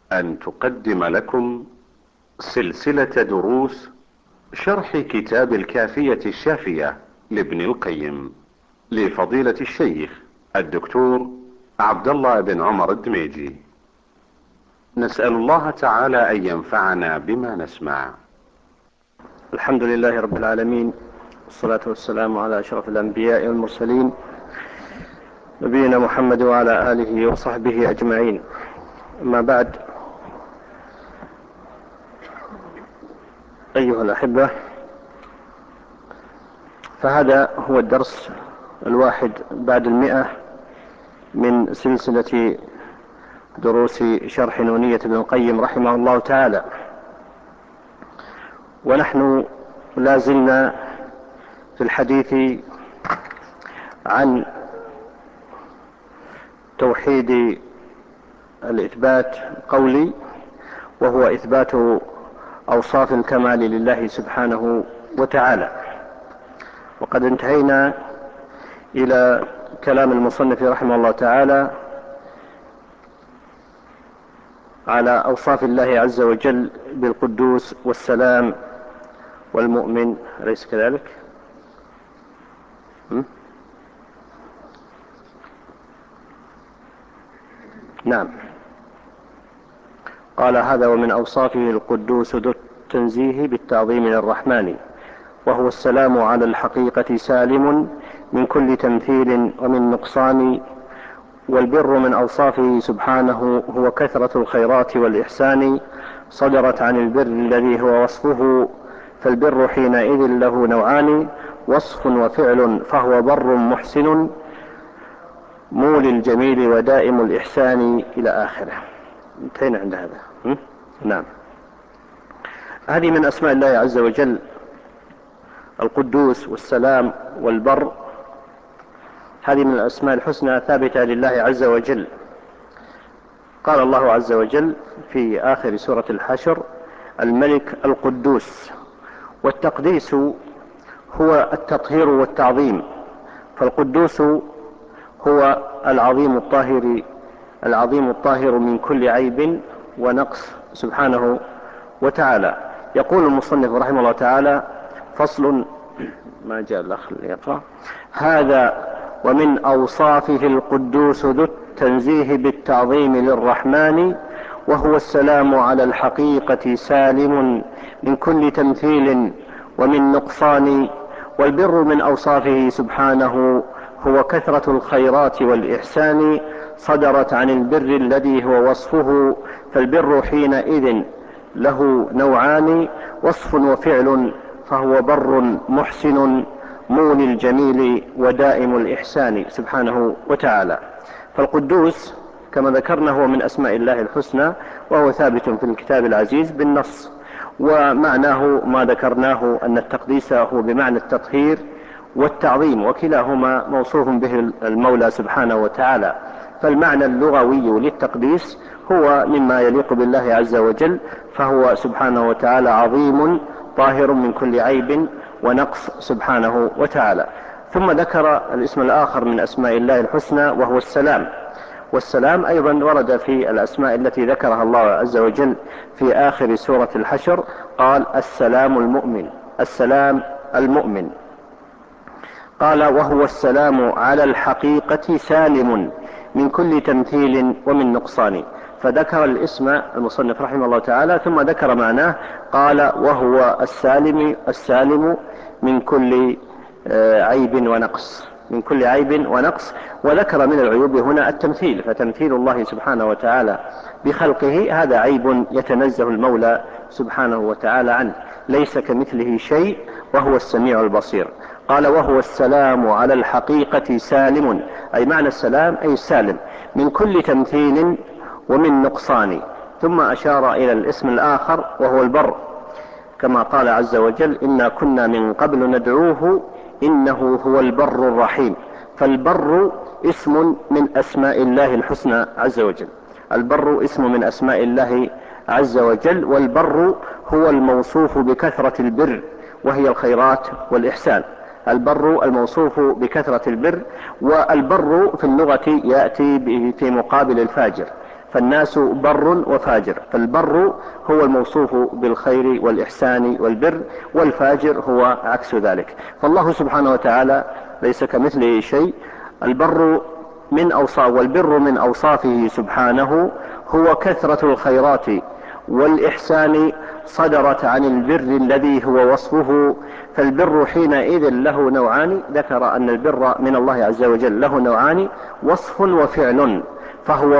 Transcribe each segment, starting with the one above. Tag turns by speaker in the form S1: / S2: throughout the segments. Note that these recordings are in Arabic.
S1: أن تقدم لكم سلسلة دروس شرح كتاب الكافية الشافية لابن القيم لفضيلة الشيخ الدكتور عبد الله بن عمر الدميجي. نسأل الله تعالى أن ينفعنا بما نسمع.
S2: الحمد لله رب العالمين، والصلاة والسلام على أشرف الأنبياء والمرسلين، نبينا محمد وعلى آله وصحبه أجمعين. أما بعد، أيها الأحبة، فهذا هو الدرس 1 من سلسلة دروس شرح نونية ابن القيم رحمه الله تعالى، ونحن لازلنا في الحديث عن توحيد الإثبات القولي، وهو إثبات أوصاف الكمال لله سبحانه وتعالى. وقد انتهينا إلى كلام المصنف رحمه الله تعالى على أوصاف الله عز وجل بالقدوس والسلام والمؤمن، أليس كذلك؟ نعم. قال: هذا ومن أوصافه القدوس ذو التنزيه بالتعظيم للرحمن، وهو السلام على الحقيقة سالم من كل تمثيل ومن نقصان. والبر من أوصافه سبحانه هو كثرة الخيرات والإحسان، صدرت عن البر الذي هو وصفه، فالبر حينئذ له نوعان: وصف وفعل، فهو بر محسن مولي الجميل ودائم الإحسان، إلى آخره. انتهينا عند هذا. نعم. هذه من أسماء الله عز وجل، القدوس والسلام والبر. هذه من الأسماء الحسنى ثابتة لله عز وجل. قال الله عز وجل في آخر سورة الحشر: الملك القدوس. والتقديس هو التطهير والتعظيم، فالقدوس هو العظيم الطاهر من كل عيب ونقص سبحانه وتعالى. يقول المصنف رحمه الله تعالى: فصل. ما جاء الأخ يقرأ. هذا ومن أوصافه القدوس ذو التنزيه بالتعظيم للرحمن، وهو السلام على الحقيقة سالم من كل تمثيل ومن نقصان. والبر من أوصافه سبحانه هو كثرة الخيرات والإحسان، صدرت عن البر الذي هو وصفه، فالبر حينئذ له نوعان: وصف وفعل، فهو بر محسن مولي الجميل ودائم الإحسان سبحانه وتعالى. فالقدوس كما ذكرنا هو من أسماء الله الحسنى، وهو ثابت في الكتاب العزيز بالنص. ومعناه ما ذكرناه أن التقديس هو بمعنى التطهير والتعظيم، وكلاهما موصوف به المولى سبحانه وتعالى. فالمعنى اللغوي للتقديس هو مما يليق بالله عز وجل، فهو سبحانه وتعالى عظيم طاهر من كل عيب ونقص سبحانه وتعالى. ثم ذكر الاسم الآخر من أسماء الله الحسنى، وهو السلام. والسلام أيضا ورد في الأسماء التي ذكرها الله عز وجل في آخر سورة الحشر. قال: السلام المؤمن. السلام المؤمن. قال: وهو السلام على الحقيقة سالم من كل تمثيل ومن نقصان. فذكر الاسم المصنف رحمه الله تعالى، ثم ذكر معناه. قال: وهو السالم من كل عيب ونقص، من كل عيب ونقص. وذكر من العيوب هنا التمثيل، فتمثيل الله سبحانه وتعالى بخلقه هذا عيب يتنزه المولى سبحانه وتعالى عنه، ليس كمثله شيء وهو السميع البصير. قال: وهو السلام على الحقيقة سالم، أي معنى السلام أي السالم من كل تمثيل ومن نقصان. ثم أشار إلى الاسم الآخر وهو البر، كما قال عز وجل: إنا كنا من قبل ندعوه إنه هو البر الرحيم. فالبر اسم من أسماء الله الحسنى عز وجل. البر اسم من أسماء الله عز وجل، والبر هو الموصوف بكثرة البر، وهي الخيرات والإحسان. البر الموصوف بكثرة البر. والبر في اللغة يأتي في مقابل الفاجر، فالناس بر وفاجر، فالبر هو الموصوف بالخير والإحسان والبر، والفاجر هو عكس ذلك. فالله سبحانه وتعالى ليس كمثله شيء. البر والبر من أوصافه سبحانه هو كثرة الخيرات والإحسان صدرت عن البر الذي هو وصفه. فالبر حينئذ له نوعان، ذكر أن البر من الله عز وجل له نوعان: وصف وفعل. فهو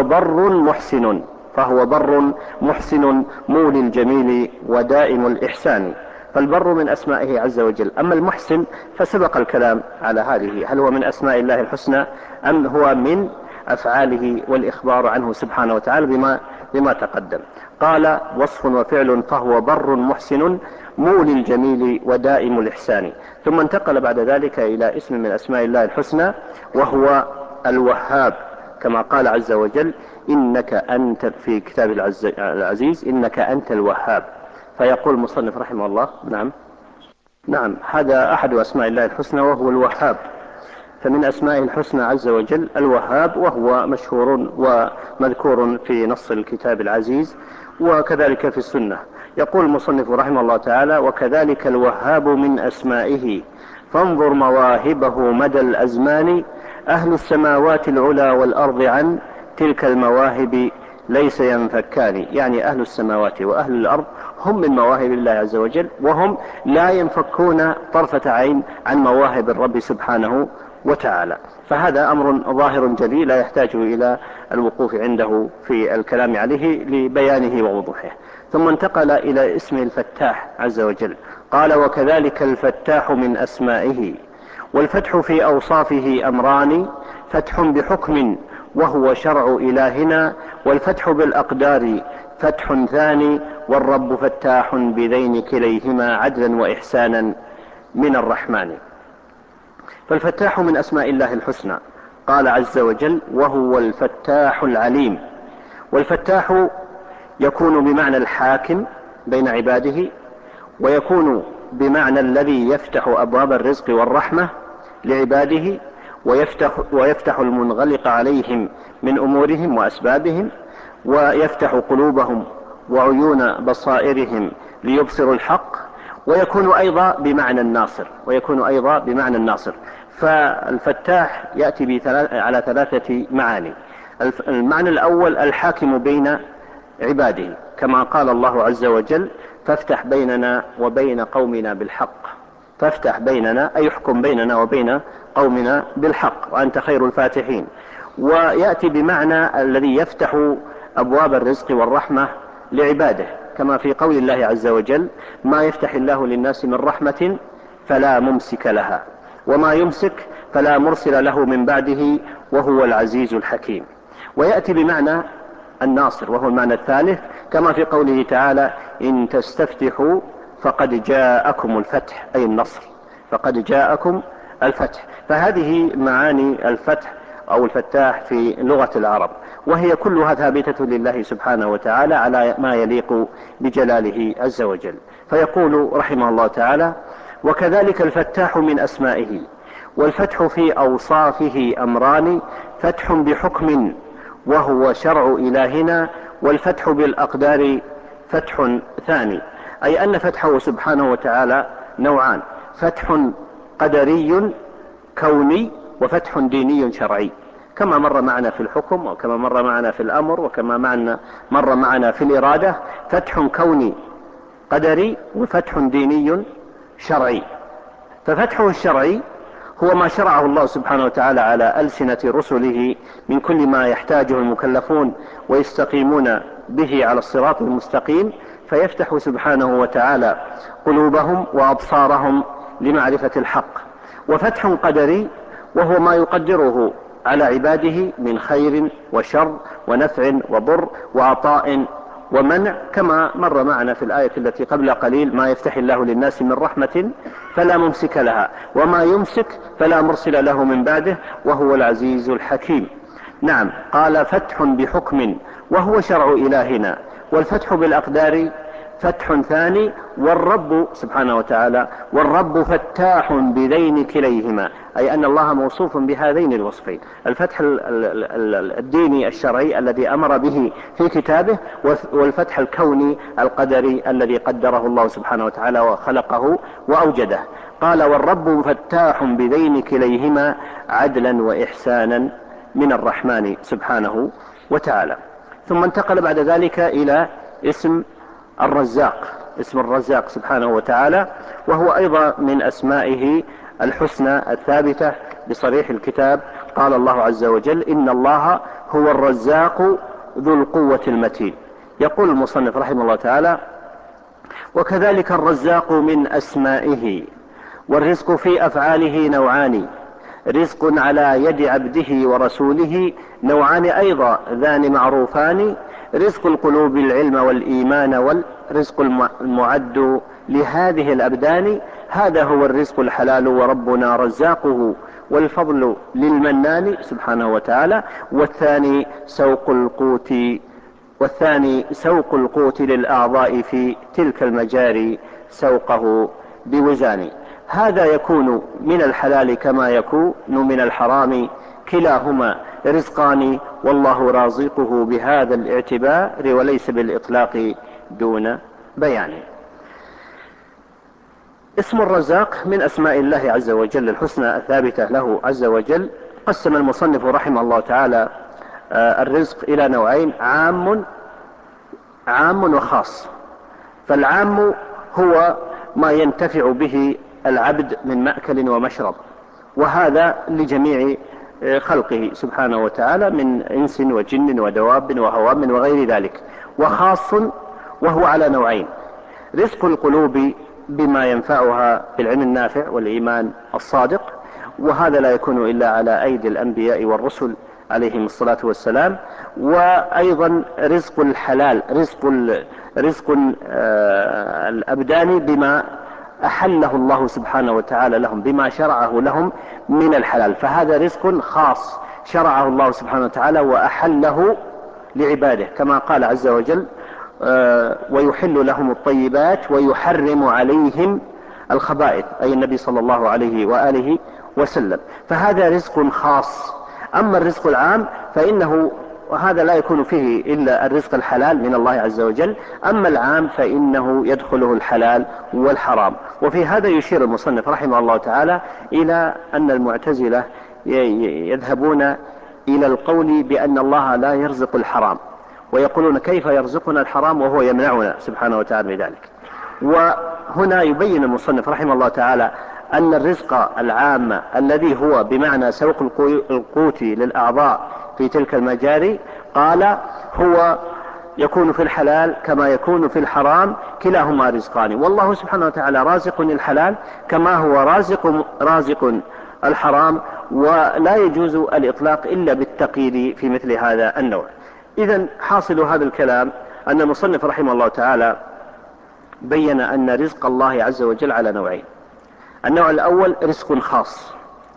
S2: بر محسن مولي الجميل ودائم الإحسان. فالبر من أسمائه عز وجل. أما المحسن فسبق الكلام على هذه، هل هو من أسماء الله الحسنى أم هو من أفعاله والإخبار عنه سبحانه وتعالى بما تقدم. قال: وصف وفعل، فهو بر محسن مولي الجميل ودائم الإحسان. ثم انتقل بعد ذلك إلى اسم من أسماء الله الحسنى، وهو الوهاب، كما قال عز وجل: إنك أنت، في كتاب العزيز: إنك أنت الوهاب. فيقول المصنف رحمه الله: نعم، هذا أحد أسماء الله الحسنى وهو الوهاب. فمن أسمائه الحسنى عز وجل الوهاب، وهو مشهور ومذكور في نص الكتاب العزيز وكذلك في السنة. يقول المصنف رحمه الله تعالى: وكذلك الوهاب من أسمائه، فانظر مواهبه مدى الأزمان، أهل السماوات العلى والأرض عن تلك المواهب ليس ينفكان. يعني أهل السماوات وأهل الأرض هم من مواهب الله عز وجل، وهم لا ينفكون طرفة عين عن مواهب الرب سبحانه وتعالى. فهذا أمر ظاهر جلي لا يحتاج إلى الوقوف عنده في الكلام عليه لبيانه ووضوحه. ثم انتقل إلى اسم الفتاح عز وجل. قال: وكذلك الفتاح من أسمائه، والفتح في أوصافه أمران: فتح بحكم وهو شرع إلهنا، والفتح بالأقدار فتح ثاني، والرب فتاح بذين كليهما عدلا وإحسانا من الرحمن. فالفتاح من أسماء الله الحسنى. قال عز وجل: وهو الفتاح العليم. والفتاح يكون بمعنى الحاكم بين عباده، ويكون بمعنى الذي يفتح أبواب الرزق والرحمة لعباده، ويفتح المنغلق عليهم من أمورهم وأسبابهم، ويفتح قلوبهم وعيون بصائرهم ليبصروا الحق، ويكون أيضا بمعنى الناصر. فالفتاح يأتي على 3 معاني. المعنى الأول: الحاكم بين عباده، كما قال الله عز وجل: فافتح بيننا وبين قومنا بالحق. فافتح بيننا أي يحكم بيننا وبين قومنا بالحق، وأنت خير الفاتحين. ويأتي بمعنى الذي يفتح أبواب الرزق والرحمة لعباده، كما في قول الله عز وجل: ما يفتح الله للناس من رحمة فلا ممسك لها، وما يمسك فلا مرسل له من بعده، وهو العزيز الحكيم. ويأتي بمعنى الناصر، وهو المعنى الثالث، كما في قوله تعالى: إن تستفتحوا فقد جاءكم الفتح، أي النصر، فقد جاءكم الفتح. فهذه معاني الفتح أو الفتاح في لغة العرب، وهي كلها ثابتة لله سبحانه وتعالى على ما يليق بجلاله عز وجل. فيقول رحمه الله تعالى: وكذلك الفتاح من أسمائه، والفتح في أوصافه أمران: فتح بحكم وهو شرع إلهنا، والفتح بالأقدار فتح ثاني. أي أن فتحه سبحانه وتعالى نوعان: فتح قدري كوني، وفتح ديني شرعي، كما مر معنا في الحكم، وكما مر معنا في الأمر، وكما مر معنا في الإرادة. فتح كوني قدري، وفتح ديني شرعي. ففتحه الشرعي هو ما شرعه الله سبحانه وتعالى على ألسنة رسله من كل ما يحتاجه المكلفون ويستقيمون به على الصراط المستقيم، فيفتح سبحانه وتعالى قلوبهم وأبصارهم لمعرفة الحق. وفتح قدري وهو ما يقدره على عباده من خير وشر ونفع وضر وعطاء ومنع، كما مر معنا في الآية التي قبل قليل: ما يفتح الله للناس من رحمة فلا ممسك لها، وما يمسك فلا مرسل له من بعده، وهو العزيز الحكيم. نعم، قال: فتح بحكم وهو شرع إلهنا، والفتح بالأقدار فتح ثاني، والرب سبحانه وتعالى والرب فتاح بذين كليهما، أي أن الله موصوف بهذين الوصفين: الفتح الديني الشرعي الذي أمر به في كتابه، والفتح الكوني القدري الذي قدره الله سبحانه وتعالى وخلقه وأوجده. قال: والرب فتاح بذين كليهما عدلا وإحسانا من الرحمن سبحانه وتعالى. ثم انتقل بعد ذلك إلى اسم الرزاق، اسم الرزاق سبحانه وتعالى، وهو أيضا من أسمائه الحسنى الثابتة بصريح الكتاب. قال الله عز وجل: إن الله هو الرزاق ذو القوة المتين. يقول المصنف رحمه الله تعالى: وكذلك الرزاق من أسمائه، والرزق في أفعاله نوعان: رزق على يد عبده ورسوله نوعان أيضا ذان معروفان: رزق القلوب العلم والإيمان، والرزق المعد لهذه الأبدان. هذا هو الرزق الحلال وربنا رزاقه، والفضل للمنان سبحانه وتعالى. والثاني سوق القوت للأعضاء في تلك المجاري سوقه بوزان. هذا يكون من الحلال كما يكون من الحرام، كلاهما رزقان، والله رازقه بهذا الاعتبار وليس بالإطلاق دون بيان. اسم الرزاق من أسماء الله عز وجل الحسنى الثابتة له عز وجل. قسم المصنف رحمه الله تعالى الرزق إلى نوعين: عام وخاص. فالعام هو ما ينتفع به العبد من مأكل ومشرب، وهذا لجميع خلقه سبحانه وتعالى من إنس وجن ودواب وهوام وغير ذلك. وخاص وهو على نوعين: رزق القلوب بما ينفعها بالعلم النافع والإيمان الصادق، وهذا لا يكون إلا على أيدي الأنبياء والرسل عليهم الصلاة والسلام. وأيضا رزق الحلال، رزق الأبدان بما أحله الله سبحانه وتعالى لهم، بما شرعه لهم من الحلال، فهذا رزق خاص شرعه الله سبحانه وتعالى وأحله لعباده، كما قال عز وجل: ويحل لهم الطيبات ويحرم عليهم الخبائث، أي النبي صلى الله عليه وآله وسلم. فهذا رزق خاص. أما الرزق العام فإنه وهذا لا يكون فيه إلا الرزق الحلال من الله عز وجل. أما العام فإنه يدخله الحلال والحرام. وفي هذا يشير المصنف رحمه الله تعالى إلى أن المعتزلة يذهبون إلى القول بأن الله لا يرزق الحرام، ويقولون: كيف يرزقنا الحرام وهو يمنعنا سبحانه وتعالى بذلك. وهنا يبين المصنف رحمه الله تعالى أن الرزق العام الذي هو بمعنى سوق القوت للأعضاء في تلك المجاري، قال: هو يكون في الحلال كما يكون في الحرام، كلاهما رزقان، والله سبحانه وتعالى رازق الحلال كما هو رازق الحرام، ولا يجوز الإطلاق إلا بالتقييد في مثل هذا النوع. إذن حاصل هذا الكلام أن المصنف رحمه الله تعالى بين أن رزق الله عز وجل على نوعين: النوع الأول رزق خاص،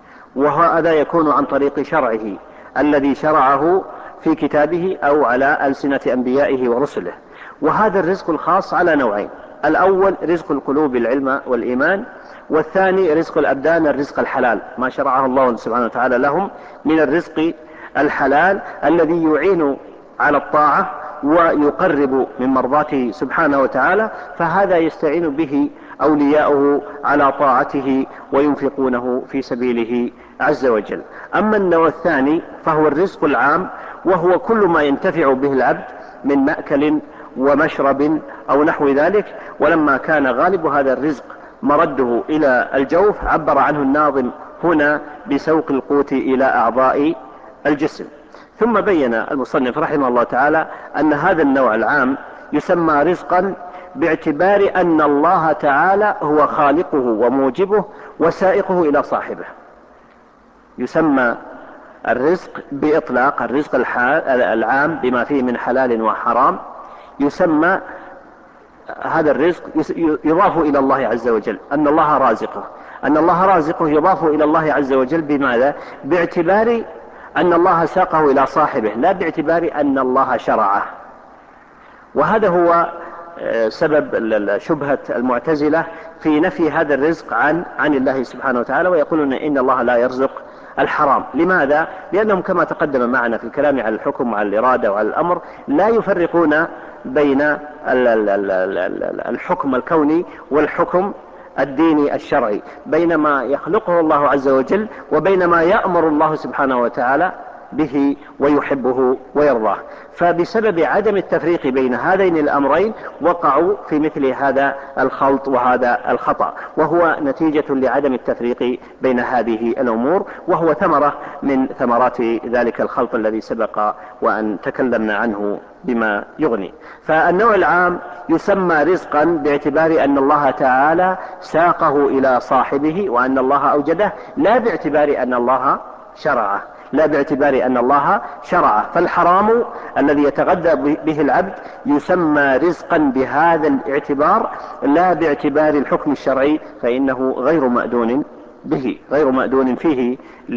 S2: وهذا يكون عن طريق شرعه الذي شرعه في كتابه أو على ألسنة أنبيائه ورسله. وهذا الرزق الخاص على نوعين: الأول رزق القلوب العلم والإيمان، والثاني رزق الأبدان الرزق الحلال، ما شرعه الله سبحانه وتعالى لهم من الرزق الحلال الذي يعين على الطاعة ويقرب من مرضاته سبحانه وتعالى، فهذا يستعين به أولياؤه على طاعته وينفقونه في سبيله عز وجل. أما النوع الثاني فهو الرزق العام، وهو كل ما ينتفع به العبد من مأكل ومشرب أو نحو ذلك. ولما كان غالب هذا الرزق مرده إلى الجوف، عبر عنه الناظم هنا بسوق القوت إلى أعضاء الجسم. ثم بين المصنف رحمه الله تعالى أن هذا النوع العام يسمى رزقا باعتبار أن الله تعالى هو خالقه وموجبه وسائقه إلى صاحبه. يسمى الرزق بإطلاق الرزق العام بما فيه من حلال وحرام، يسمى هذا الرزق يضاف إلى الله عز وجل، أن الله رازقه يضاف إلى الله عز وجل. بماذا؟ باعتبار أن الله ساقه إلى صاحبه، لا باعتبار أن الله شرعه. وهذا هو سبب شبهة المعتزلة في نفي هذا الرزق عن الله سبحانه وتعالى، ويقولون إن الله لا يرزق الحرام. لماذا؟ لأنهم كما تقدم معنا في الكلام على الحكم وعلى الإرادة وعلى الأمر لا يفرقون بين الحكم الكوني والحكم الديني الشرعي، بين ما يخلقه الله عز وجل وبين ما يأمر الله سبحانه وتعالى به ويحبه ويرضاه. فبسبب عدم التفريق بين هذين الأمرين وقعوا في مثل هذا الخلط وهذا الخطأ، وهو نتيجة لعدم التفريق بين هذه الأمور، وهو ثمرة من ثمرات ذلك الخلط الذي سبق وأن تكلمنا عنه بما يغني. فالنوع العام يسمى رزقا باعتبار أن الله تعالى ساقه إلى صاحبه وأن الله أوجده، لا باعتبار أن الله شرعه، لا باعتبار أن الله شرعه. فالحرام الذي يتغذى به العبد يسمى رزقا بهذا الاعتبار، لا باعتبار الحكم الشرعي، فإنه غير مأذون به، غير مأذون فيه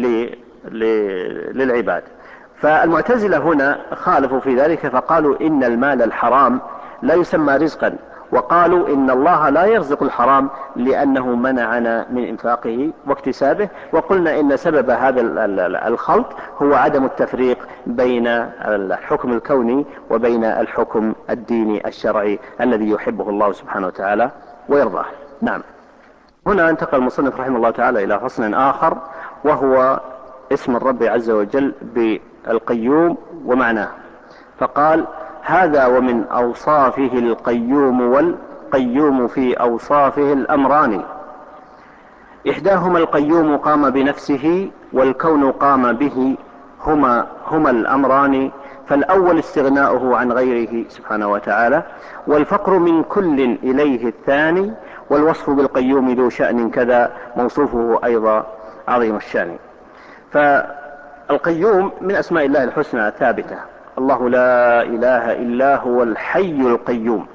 S2: للعباد. فالمعتزلة هنا خالفوا في ذلك، فقالوا إن المال الحرام لا يسمى رزقا، وقالوا إن الله لا يرزق الحرام لأنه منعنا من إنفاقه واكتسابه. وقلنا إن سبب هذا الخلط هو عدم التفريق بين الحكم الكوني وبين الحكم الديني الشرعي الذي يحبه الله سبحانه وتعالى ويرضاه. نعم. هنا انتقل المصنف رحمه الله تعالى إلى فصل آخر، وهو اسم الرب عز وجل بالقيوم ومعناه. فقال: هذا ومن أوصافه القيوم، والقيوم في أوصافه الأمران. إحداهما القيوم قام بنفسه، والكون قام به، هما الأمران. فالأول استغناؤه عن غيره سبحانه وتعالى، والفقر من كل إليه الثاني، والوصف بالقيوم ذو شأن كذا، موصوفه أيضا عظيم الشأن. فالقيوم من أسماء الله الحسنى ثابتة، الله لا إله إلا هو الحي القيوم.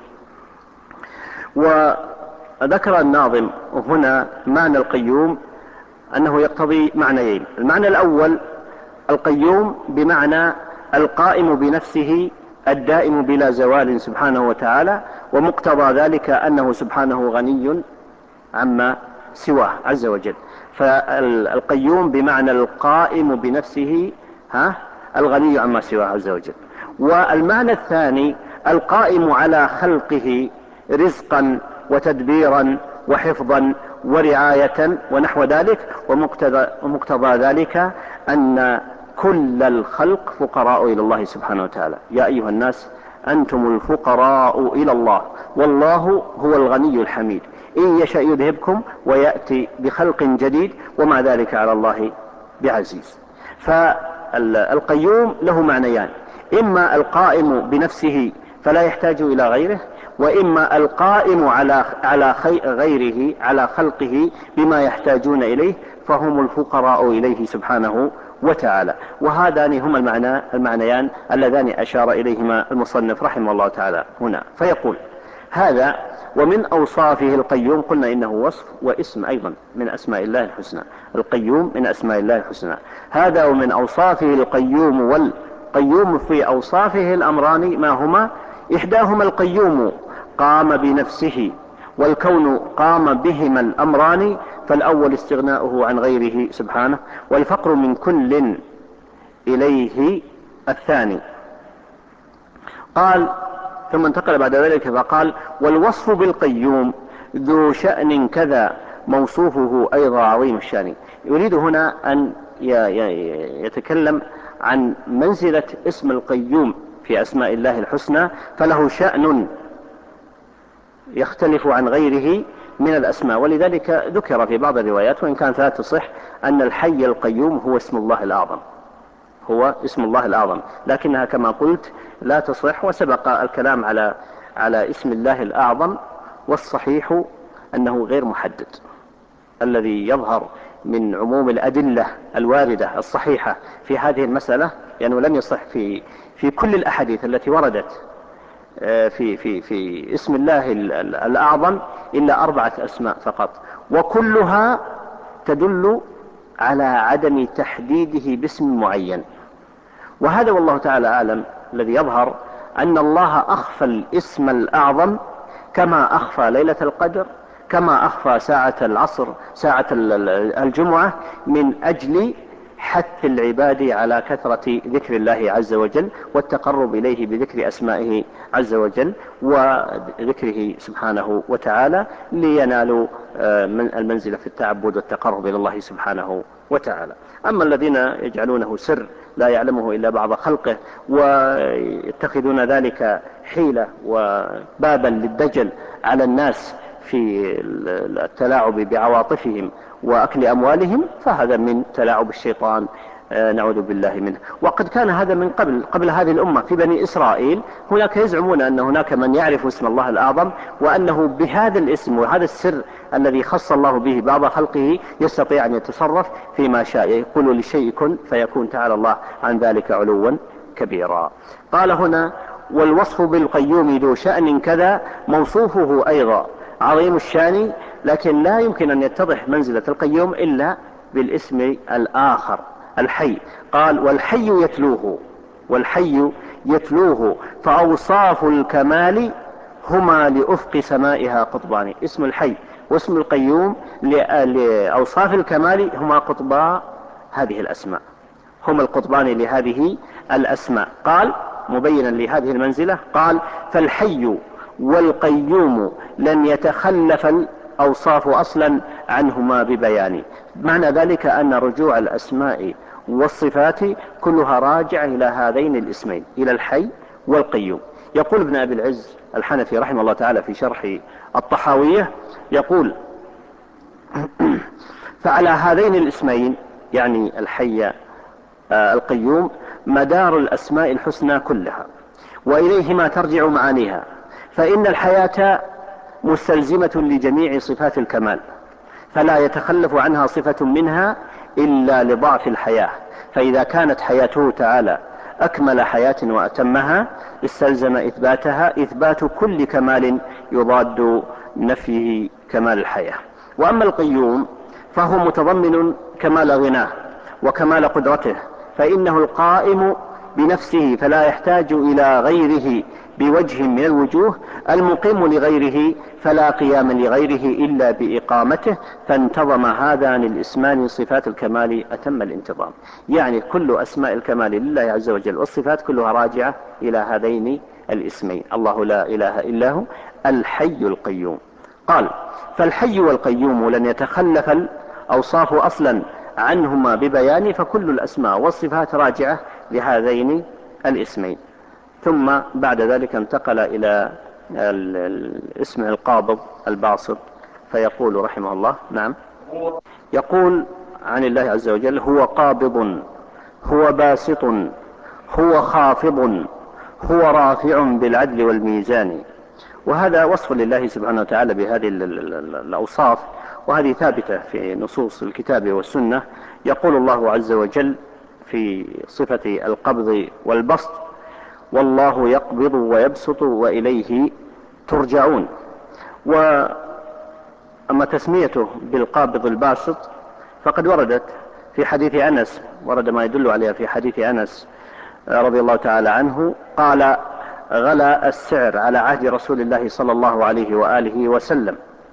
S2: وذكر الناظم هنا معنى القيوم أنه يقتضي معنيين. المعنى الأول القيوم بمعنى القائم بنفسه الدائم بلا زوال سبحانه وتعالى، ومقتضى ذلك أنه سبحانه غني عما سواه عز وجل. فالقيوم بمعنى القائم بنفسه الغني عما سواه عز وجل. والمعنى الثاني القائم على خلقه رزقا وتدبيرا وحفظا ورعاية ونحو ذلك، ومقتضى ذلك أن كل الخلق فقراء إلى الله سبحانه وتعالى. يا أيها الناس أنتم الفقراء إلى الله والله هو الغني الحميد، إن يشأ يذهبكم ويأتي بخلق جديد وما ذلك على الله بعزيز. فالقيوم له معنيان: إما القائم بنفسه فلا يحتاج إلى غيره، وإما القائم على غيره على خلقه بما يحتاجون إليه، فهم الفقراء إليه سبحانه وتعالى. وهذان هما المعنيان اللذان أشار إليهما المصنف رحمه الله تعالى هنا. فيقول: هذا ومن أوصافه القيوم. قلنا إنه وصف واسم أيضا من أسماء الله الحسنى، القيوم من أسماء الله الحسنى. هذا ومن أوصافه القيوم، والقيوم في أوصافه الأمران ما هما؟ إحداهما القيوم قام بنفسه، والكون قام بهما الأمران. فالأول استغناؤه عن غيره سبحانه، والفقر من كل إليه الثاني. قال ثم انتقل بعد ذلك فقال: والوصف بالقيوم ذو شأن كذا، موصوفه أيضا عظيم الشأن. يريد هنا أن يتكلم عن منزلة اسم القيوم في أسماء الله الحسنى، فله شأن يختلف عن غيره من الأسماء. ولذلك ذكر في بعض الروايات، وإن كانت لا تصح، أن الحي القيوم هو اسم الله الأعظم، هو اسم الله الأعظم، لكنها كما قلت لا تصح. وسبق الكلام على اسم الله الأعظم، والصحيح أنه غير محدد. الذي يظهر من عموم الأدلة الواردة الصحيحة في هذه المسألة يعني لم يصح في كل الأحاديث التي وردت في اسم الله الأعظم إلا 4 أسماء فقط، وكلها تدل على عدم تحديده باسم معين. وهذا والله تعالى أعلم الذي يظهر أن الله أخفى الاسم الأعظم كما أخفى ليلة القدر، كما أخفى ساعة العصر، ساعة الجمعة، من أجل حث العباد على كثرة ذكر الله عز وجل والتقرب إليه بذكر أسمائه عز وجل وذكره سبحانه وتعالى، لينالوا من المنزلة في التعبد والتقرب إلى الله سبحانه وتعالى. أما الذين يجعلونه سر لا يعلمه إلا بعض خلقه، ويتخذون ذلك حيلة وبابا للدجل على الناس في التلاعب بعواطفهم وأكل أموالهم، فهذا من تلاعب الشيطان، نعوذ بالله منه. وقد كان هذا من قبل هذه الأمة في بني إسرائيل، هناك يزعمون أن هناك من يعرف اسم الله الأعظم، وأنه بهذا الاسم وهذا السر الذي خص الله به بعض خلقه يستطيع أن يتصرف فيما شاء، يقول للشيء كن فيكون، تعالى الله عن ذلك علوا كبيرا. قال هنا: والوصف بالقيوم ذو شأن كذا، موصوفه أيضا عظيم الشان، لكن لا يمكن أن يتضح منزلة القيوم إلا بالاسم الآخر الحي. قال: والحي يتلوه، والحي يتلوه، فأوصاف الكمال هما لأفق سمائها قطبان. اسم الحي واسم القيوم لأوصاف الكمال هما قطبا هذه الأسماء، هما القطبان لهذه الأسماء. قال مبينا لهذه المنزلة، قال: فالحي والقيوم لن يتخلف الأوصاف أصلا عنهما ببيان. معنى ذلك أن رجوع الأسماء والصفات كلها راجعة إلى هذين الاسمين، إلى الحي والقيوم. يقول ابن أبي العز الحنفي رحمه الله تعالى في شرح الطحاوية، يقول: فعلى هذين الاسمين، يعني الحي القيوم، مدار الأسماء الحسنى كلها، وإليهما ترجع معانيها، فإن الحياة مستلزمة لجميع صفات الكمال، فلا يتخلف عنها صفة منها إلا لضعف الحياة، فإذا كانت حياته تعالى أكمل حياة وأتمها، استلزم إثباتها إثبات كل كمال يضاد نفيه كمال الحياة. وأما القيوم فهو متضمن كمال غناه وكمال قدرته، فإنه القائم بنفسه فلا يحتاج إلى غيره بوجه من الوجوه، المقيم لغيره فلا قيام لغيره إلا بإقامته، فانتظم هذان الاسمان صفات الكمال أتم الانتظام. يعني كل أسماء الكمال لله عز وجل والصفات كلها راجعة إلى هذين الاسمين، الله لا إله إلا هو الحي القيوم. قال: فالحي والقيوم لن يتخلف الأوصاف أصلا عنهما ببيان، فكل الأسماء والصفات راجعة لهذين الاسمين. ثم بعد ذلك انتقل إلى الاسم القابض الباسط، فيقول رحمه الله: نعم، يقول عن الله عز وجل: هو قابض، هو باسط، هو خافض، هو رافع بالعدل والميزان. وهذا وصف لله سبحانه وتعالى بهذه الأوصاف، وهذه ثابتة في نصوص الكتاب والسنة. يقول الله عز وجل في صفة القبض والبسط: والله يقبض ويبسط وإليه ترجعون. وأما تسميته بالقابض الباسط فقد وردت في حديث أنس، ورد ما يدل عليها في حديث أنس رضي الله تعالى عنه، قال: غلا السعر على عهد رسول الله صلى الله عليه وآله وسلم،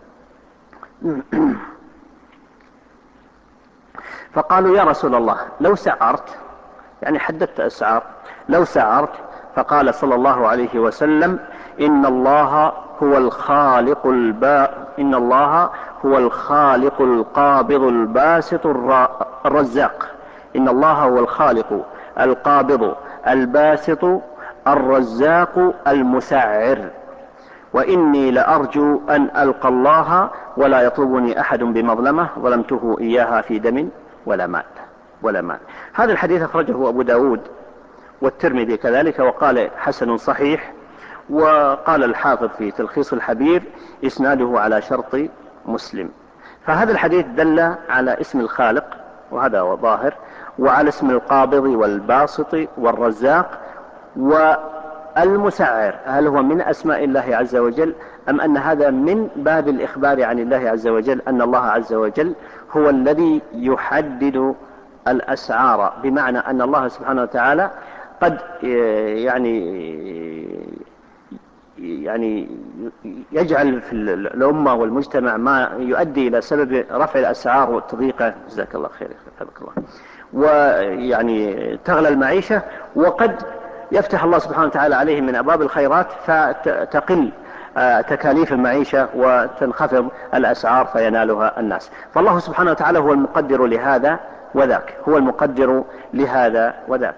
S2: فقالوا: يا رسول الله لو سعرت، يعني حددت أسعار، لو سعرت. فقال صلى الله عليه وسلم: إن الله هو الخالق إن الله هو الخالق القابض الباسط الرزاق. إن الله هو الخالق القابض الباسط الرزاق المسعر، وإني لأرجو أن ألقى الله ولا يطلبني أحد بمظلمة ظلمته إياها في دم ولا مال. هذا الحديث أخرجه أبو داود والترمذي كذلك، وقال حسن صحيح. وقال الحافظ في تلخيص الحبير: إسناده على شرط مسلم. فهذا الحديث دل على اسم الخالق، وهذا هو ظاهر، وعلى اسم القابض والباسط والرزاق والمسعر. هل هو من أسماء الله عز وجل، أم أن هذا من باب الإخبار عن الله عز وجل، أن الله عز وجل هو الذي يحدد الأسعار، بمعنى أن الله سبحانه وتعالى قد يعني يعني يجعل في الأمة والمجتمع ما يؤدي إلى سبب رفع الأسعار والتضييق، جزاك الله خير حفظك الله، ويعني تغلى المعيشة، وقد يفتح الله سبحانه وتعالى عليهم من أبواب الخيرات فتقل تكاليف المعيشة وتنخفض الأسعار فينالها الناس. فالله سبحانه وتعالى هو المقدر لهذا وذاك، هو المقدر لهذا وذاك.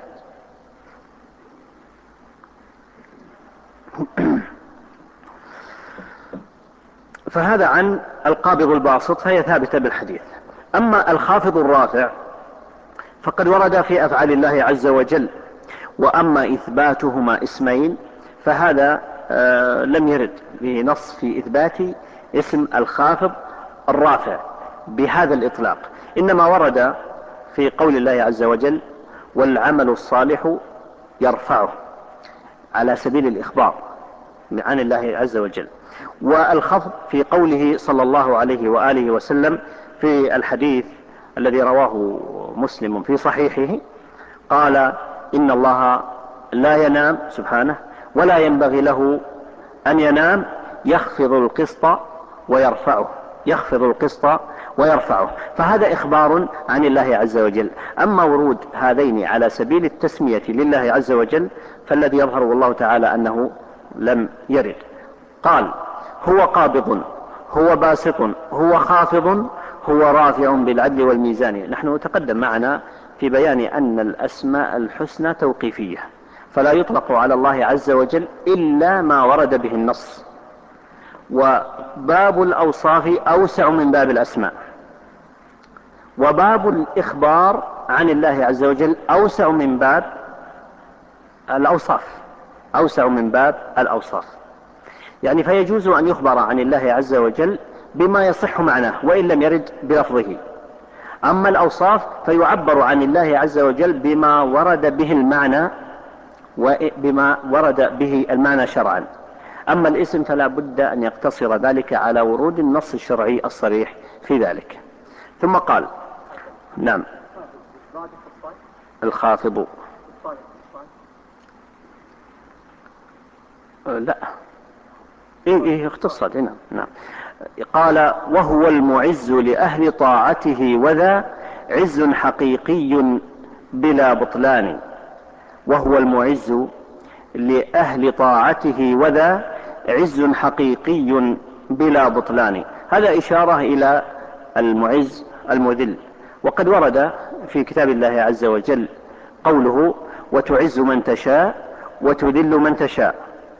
S2: فهذا عن القابض الباسط، فهي ثابتة بالحديث. أما الخافض الرافع فقد ورد في أفعال الله عز وجل، وأما إثباتهما اسمين فهذا لم يرد به نص في إثبات اسم الخافض الرافع بهذا الإطلاق، إنما ورد في قول الله عز وجل والعمل الصالح يرفعه، على سبيل الإخبار عن الله عز وجل. والخفض في قوله صلى الله عليه وآله وسلم في الحديث الذي رواه مسلم في صحيحه قال إن الله لا ينام سبحانه ولا ينبغي له أن ينام، يخفض القسط ويرفعه، يخفض القسط ويرفعه. فهذا إخبار عن الله عز وجل. أما ورود هذين على سبيل التسمية لله عز وجل فالذي يظهر والله تعالى أنه لم يرد. قال هو قابض، هو باسط، هو خافض، هو رافع بالعدل والميزان. نحن تقدم معنا في بيان أن الأسماء الحسنى توقيفية، فلا يطلق على الله عز وجل إلا ما ورد به النص، وباب الأوصاف أوسع من باب الأسماء، وباب الإخبار عن الله عز وجل أوسع من باب الأوصاف، أوسع من باب الأوصاف. يعني فيجوز أن يخبر عن الله عز وجل بما يصح معناه وإن لم يرد بلفظه. أما الأوصاف فيعبر عن الله عز وجل بما ورد به المعنى وبما ورد به المعنى شرعا. أما الاسم فلا بد أن يقتصر ذلك على ورود النص الشرعي الصريح في ذلك. ثم قال نعم الخافض لا اختصت هنا. نعم قال وهو المعز لأهل طاعته وذا عز حقيقي بلا بطلان. وهو المعز لأهل طاعته وذا عز حقيقي بلا بطلان. هذا إشارة إلى المعز المذل، وقد ورد في كتاب الله عز وجل قوله وتعز من تشاء وتذل من تشاء،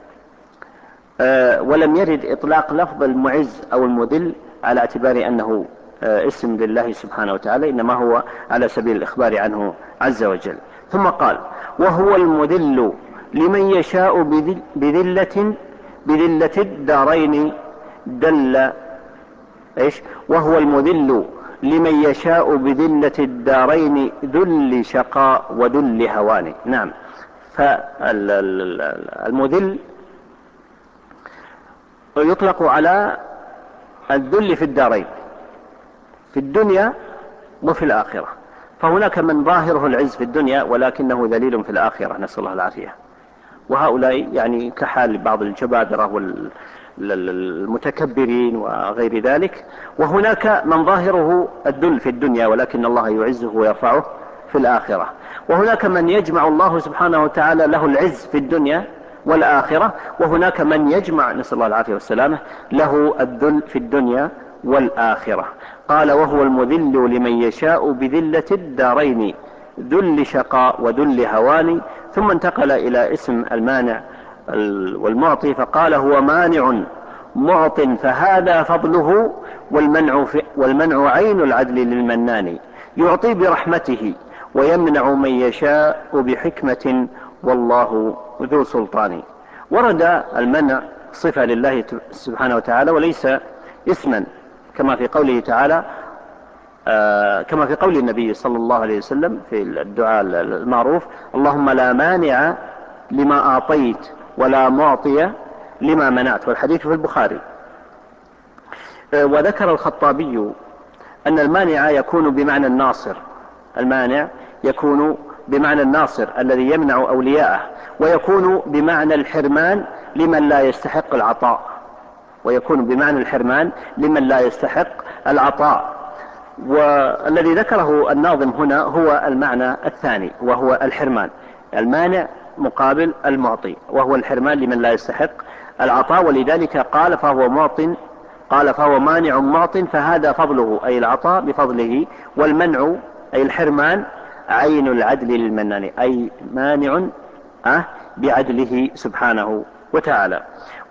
S2: ولم يرد إطلاق لفظ المعز أو المذل على اعتبار أنه اسم لله سبحانه وتعالى، إنما هو على سبيل الإخبار عنه عز وجل. ثم قال وهو المذل لمن يشاء بذلة الدارين دل إيش؟ وهو المذل لمن يشاء بذلة الدارين ذل شقاء وذل هوان. نعم فالمذل يطلق على الذل في الدارين، في الدنيا وفي الآخرة. فهناك من ظاهره العز في الدنيا ولكنه ذليل في الآخرة، نسأل الله العافية، وهؤلاء يعني كحال بعض الجبابرة والمتكبرين وغير ذلك. وهناك من ظاهره الذل في الدنيا ولكن الله يعزه ويرفعه في الآخرة. وهناك من يجمع الله سبحانه وتعالى له العز في الدنيا والآخرة، وهناك من يجمع نسأل الله العافية والسلامة له الذل في الدنيا والآخرة. قال وهو المذل لمن يشاء بذلة الدارين ذل شقاء وذل هوان. ثم انتقل إلى اسم المانع والمعطي فقال هو مانع معط فهذا فضله والمنع عين العدل للمنان. يعطي برحمته ويمنع من يشاء بحكمة والله ذو سلطان. ورد المنع صفة لله سبحانه وتعالى وليس اسما، كما في قوله تعالى كما في قول النبي صلى الله عليه وسلم في الدعاء المعروف اللهم لا مانع لما أعطيت ولا معطي لما منعت، والحديث في البخاري. وذكر الخطابي أن المانع يكون بمعنى الناصر، المانع يكون بمعنى الناصر الذي يمنع أولياءه، ويكون بمعنى الحرمان لمن لا يستحق العطاء، ويكون بمعنى الحرمان لمن لا يستحق العطاء. والذي ذكره الناظم هنا هو المعنى الثاني، وهو الحرمان، المانع مقابل المعطي، وهو الحرمان لمن لا يستحق العطاء. ولذلك قال فهو مانع معط، فهذا فضله أي العطاء بفضله، والمنع أي الحرمان عين العدل للمنان، أي مانع بعدله سبحانه وتعالى.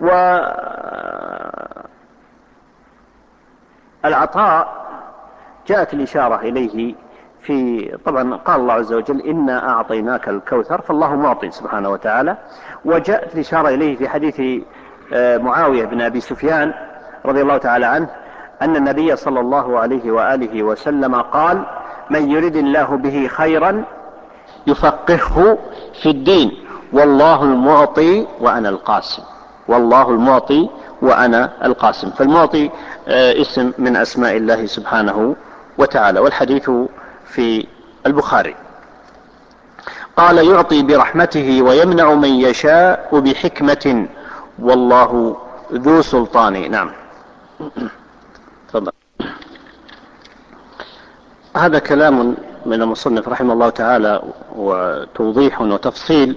S2: والعطاء جاءت الإشارة إليه طبعا قال الله عز وجل إنا أعطيناك الكوثر، فالله معطي سبحانه وتعالى. وجاءت الإشارة إليه في حديث معاوية بن أبي سفيان رضي الله تعالى عنه أن النبي صلى الله عليه وآله وسلم قال: من يرد الله به خيرا يفقهه في الدين، والله المعطي وأنا القاسم. والله المعطي وأنا القاسم. فالمعطي اسم من أسماء الله سبحانه وتعالى، والحديث في البخاري. قال: يعطي برحمته ويمنع من يشاء بحكمة، والله ذو سلطان. نعم. تفضل. هذا كلام من المصنف رحمه الله تعالى، وتوضيح وتفصيل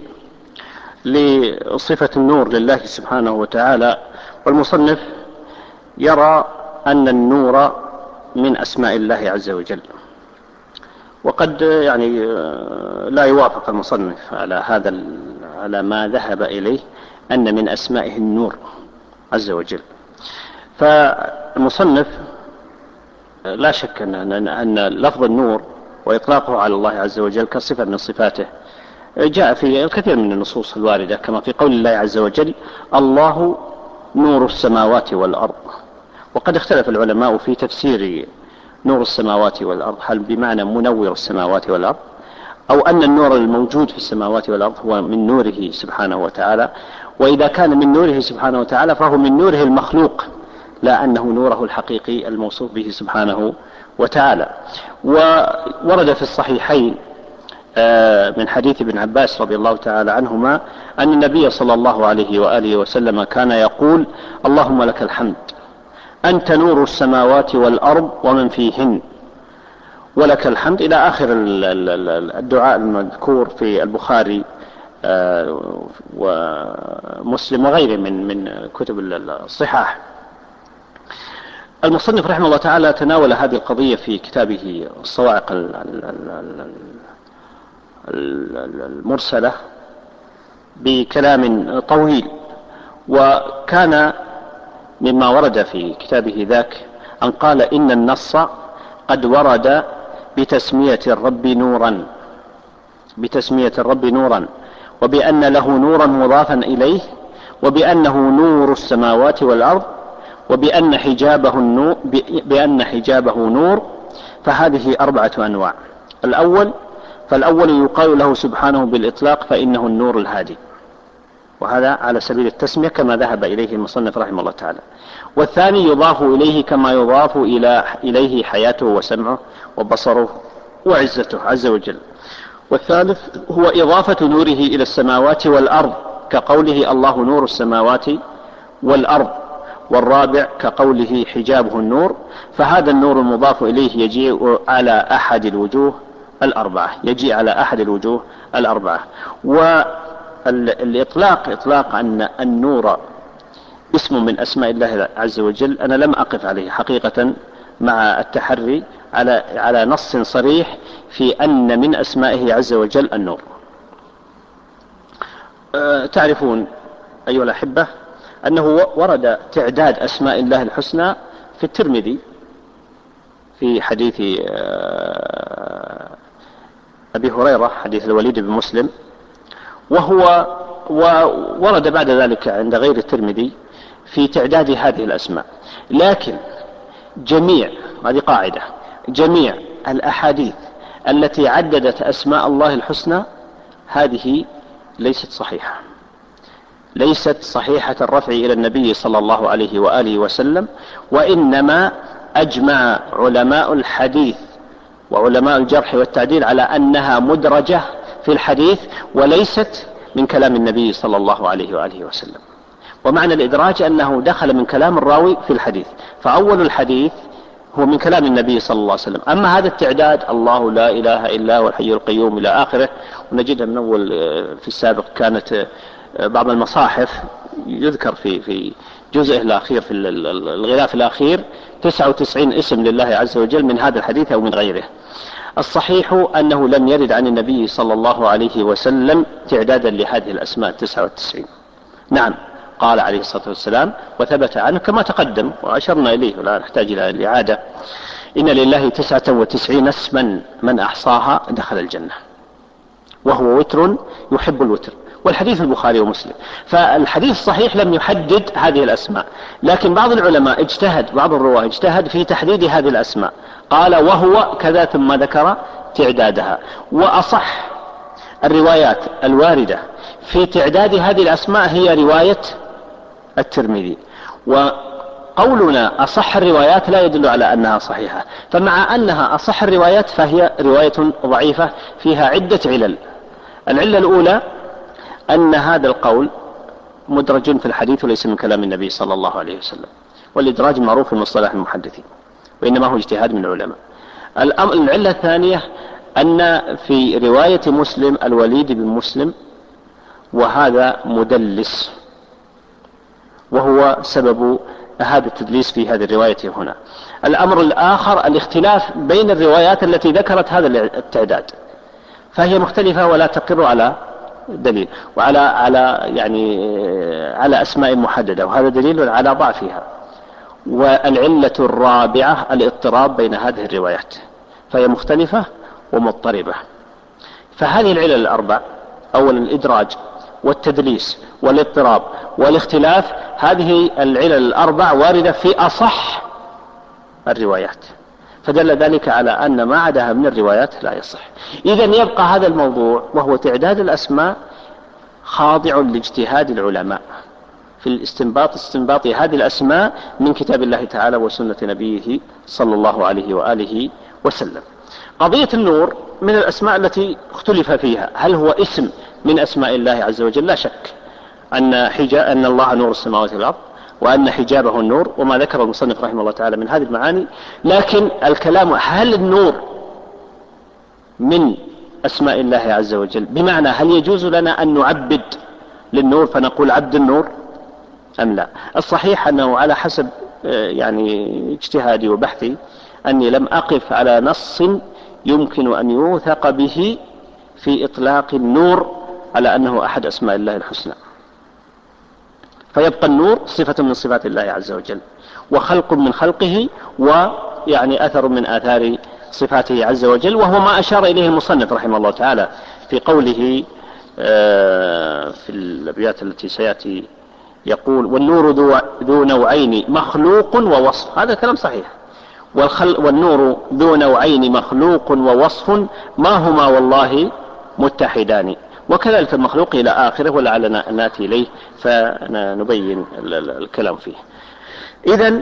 S2: لصفة النور لله سبحانه وتعالى. والمصنف يرى أن النور من أسماء الله عز وجل، وقد لا يوافق المصنف على ما ذهب إليه أن من أسمائه النور عز وجل. فالمصنف لا شك أن لفظ النور وإطلاقه على الله عز وجل كصفة من صفاته جاء في الكثير من النصوص الواردة، كما في قول الله عز وجل: الله نور السماوات والأرض. وقد اختلف العلماء في تفسير نور السماوات والأرض، هل بمعنى منور السماوات والأرض، أو أن النور الموجود في السماوات والأرض هو من نوره سبحانه وتعالى. وإذا كان من نوره سبحانه وتعالى فهو من نوره المخلوق، لا أنه نوره الحقيقي الموصوف به سبحانه وتعالى. وورد في الصحيحين من حديث ابن عباس رضي الله تعالى عنهما أن النبي صلى الله عليه وآله وسلم كان يقول: اللهم لك الحمد، أنت نور السماوات والأرض ومن فيهن، ولك الحمد، إلى آخر الدعاء المذكور في البخاري ومسلم وغيره من كتب الصحاح. المصنف رحمه الله تعالى تناول هذه القضية في كتابه الصواعق المرسلة بكلام طويل، وكان مما ورد في كتابه ذاك أن قال: إن النص قد ورد بتسمية الرب نورا، وبأن له نورا مضافا إليه، وبأنه نور السماوات والأرض، وبأن حجابه نور. فهذه 4 أنواع. فالأول يقال له سبحانه بالإطلاق فإنه النور الهادي، وهذا على سبيل التسمية كما ذهب إليه المصنف رحمه الله تعالى. والثاني يضاف إليه كما يضاف إليه حياته وسمعه وبصره وعزته عز وجل. والثالث هو إضافة نوره إلى السماوات والأرض، كقوله: الله نور السماوات والأرض. والرابع كقوله: حجابه النور. فهذا النور المضاف إليه يجيء على أحد الوجوه الأربعة. والإطلاق إطلاق أن النور اسم من أسماء الله عز وجل، أنا لم أقف عليه حقيقة مع التحري على نص صريح في أن من أسمائه عز وجل النور. تعرفون أيها الأحبة أنه ورد تعداد أسماء الله الحسنى في الترمذي في حديث أبي هريرة، حديث الوليد بن مسلم، وورد بعد ذلك عند غير الترمذي في تعداد هذه الأسماء. لكن هذه قاعدة: جميع الأحاديث التي عددت أسماء الله الحسنى هذه ليست صحيحة الرفع إلى النبي صلى الله عليه وآله وسلم، وإنما أجمع علماء الحديث وعلماء الجرح والتعديل على أنها مدرجة في الحديث وليست من كلام النبي صلى الله عليه وآله وسلم. ومعنى الإدراج أنه دخل من كلام الراوي في الحديث، فأول الحديث هو من كلام النبي صلى الله عليه وسلم. أما هذا التعداد الله لا إله إلا هو الحي القيوم إلى آخره، ونجدها من أول في السابق كانت بعض المصاحف يذكر في جزءه الأخير في الغلاف الأخير 99 اسم لله عز وجل من هذا الحديث أو من غيره. الصحيح أنه لم يرد عن النبي صلى الله عليه وسلم تعدادا لهذه الأسماء 99. نعم، قال عليه الصلاة والسلام وثبت عنه كما تقدم وأشرنا إليه ولا نحتاج إلى الإعادة: إن لله 99 اسما من أحصاها دخل الجنة، وهو وتر يحب الوتر، والحديث البخاري ومسلم. فالحديث الصحيح لم يحدد هذه الأسماء، لكن بعض العلماء اجتهد، بعض الرواه اجتهد في تحديد هذه الأسماء، قال وهو كذا ثم ذكر تعدادها. وأصح الروايات الواردة في تعداد هذه الأسماء هي رواية الترمذي، وقولنا أصح الروايات لا يدل على أنها صحيحة، فمع أنها أصح الروايات فهي رواية ضعيفة فيها عدة علل. العلة الأولى أن هذا القول مدرج في الحديث وليس من كلام النبي صلى الله عليه وسلم، والإدراج معروف في مصطلح المحدثين، وإنما هو اجتهاد من العلماء. العلة الثانية أن في رواية مسلم الوليد بن مسلم، وهذا مدلس، وهو سبب هذا التدليس في هذه الرواية هنا. الأمر الآخر الاختلاف بين الروايات التي ذكرت هذا التعداد، فهي مختلفة ولا تقر على دليل وعلى على أسماء محددة، وهذا دليل على ضعفها. والعلة الرابعة الاضطراب بين هذه الروايات، فهي مختلفة ومضطربة. فهذه العلل الأربع، أولا الإدراج والتدليس والاضطراب والاختلاف، هذه العلل الأربع واردة في أصح الروايات، فدل ذلك على أن ما عداها من الروايات لا يصح. إذن يبقى هذا الموضوع وهو تعداد الأسماء خاضع لاجتهاد العلماء في استنباط هذه الأسماء من كتاب الله تعالى وسنة نبيه صلى الله عليه وآله وسلم. قضية النور من الأسماء التي اختلف فيها، هل هو اسم من أسماء الله عز وجل؟ لا شك أن الله نور السماوات والأرض، وأن حجابه النور، وما ذكر المصنف رحمه الله تعالى من هذه المعاني. لكن الكلام هل النور من أسماء الله عز وجل، بمعنى هل يجوز لنا أن نعبد للنور فنقول عبد النور أم لا؟ الصحيح أنه على حسب اجتهادي وبحثي أني لم أقف على نص يمكن أن يوثق به في إطلاق النور على أنه أحد أسماء الله الحسنى، فيبقى النور صفة من صفات الله عز وجل، وخلق من خلقه، أثر من آثار صفاته عز وجل، وهو ما أشار إليه المصنف رحمه الله تعالى في قوله في الأبيات التي سيأتي، يقول والنور ذو نوعين مخلوق ووصف. هذا كلام صحيح، والنور ذو نوعين مخلوق ووصف ما هما والله متحدان. وكذلك المخلوق إلى آخره، ولعلنا نأتي إليه فنبين الكلام فيه. إذن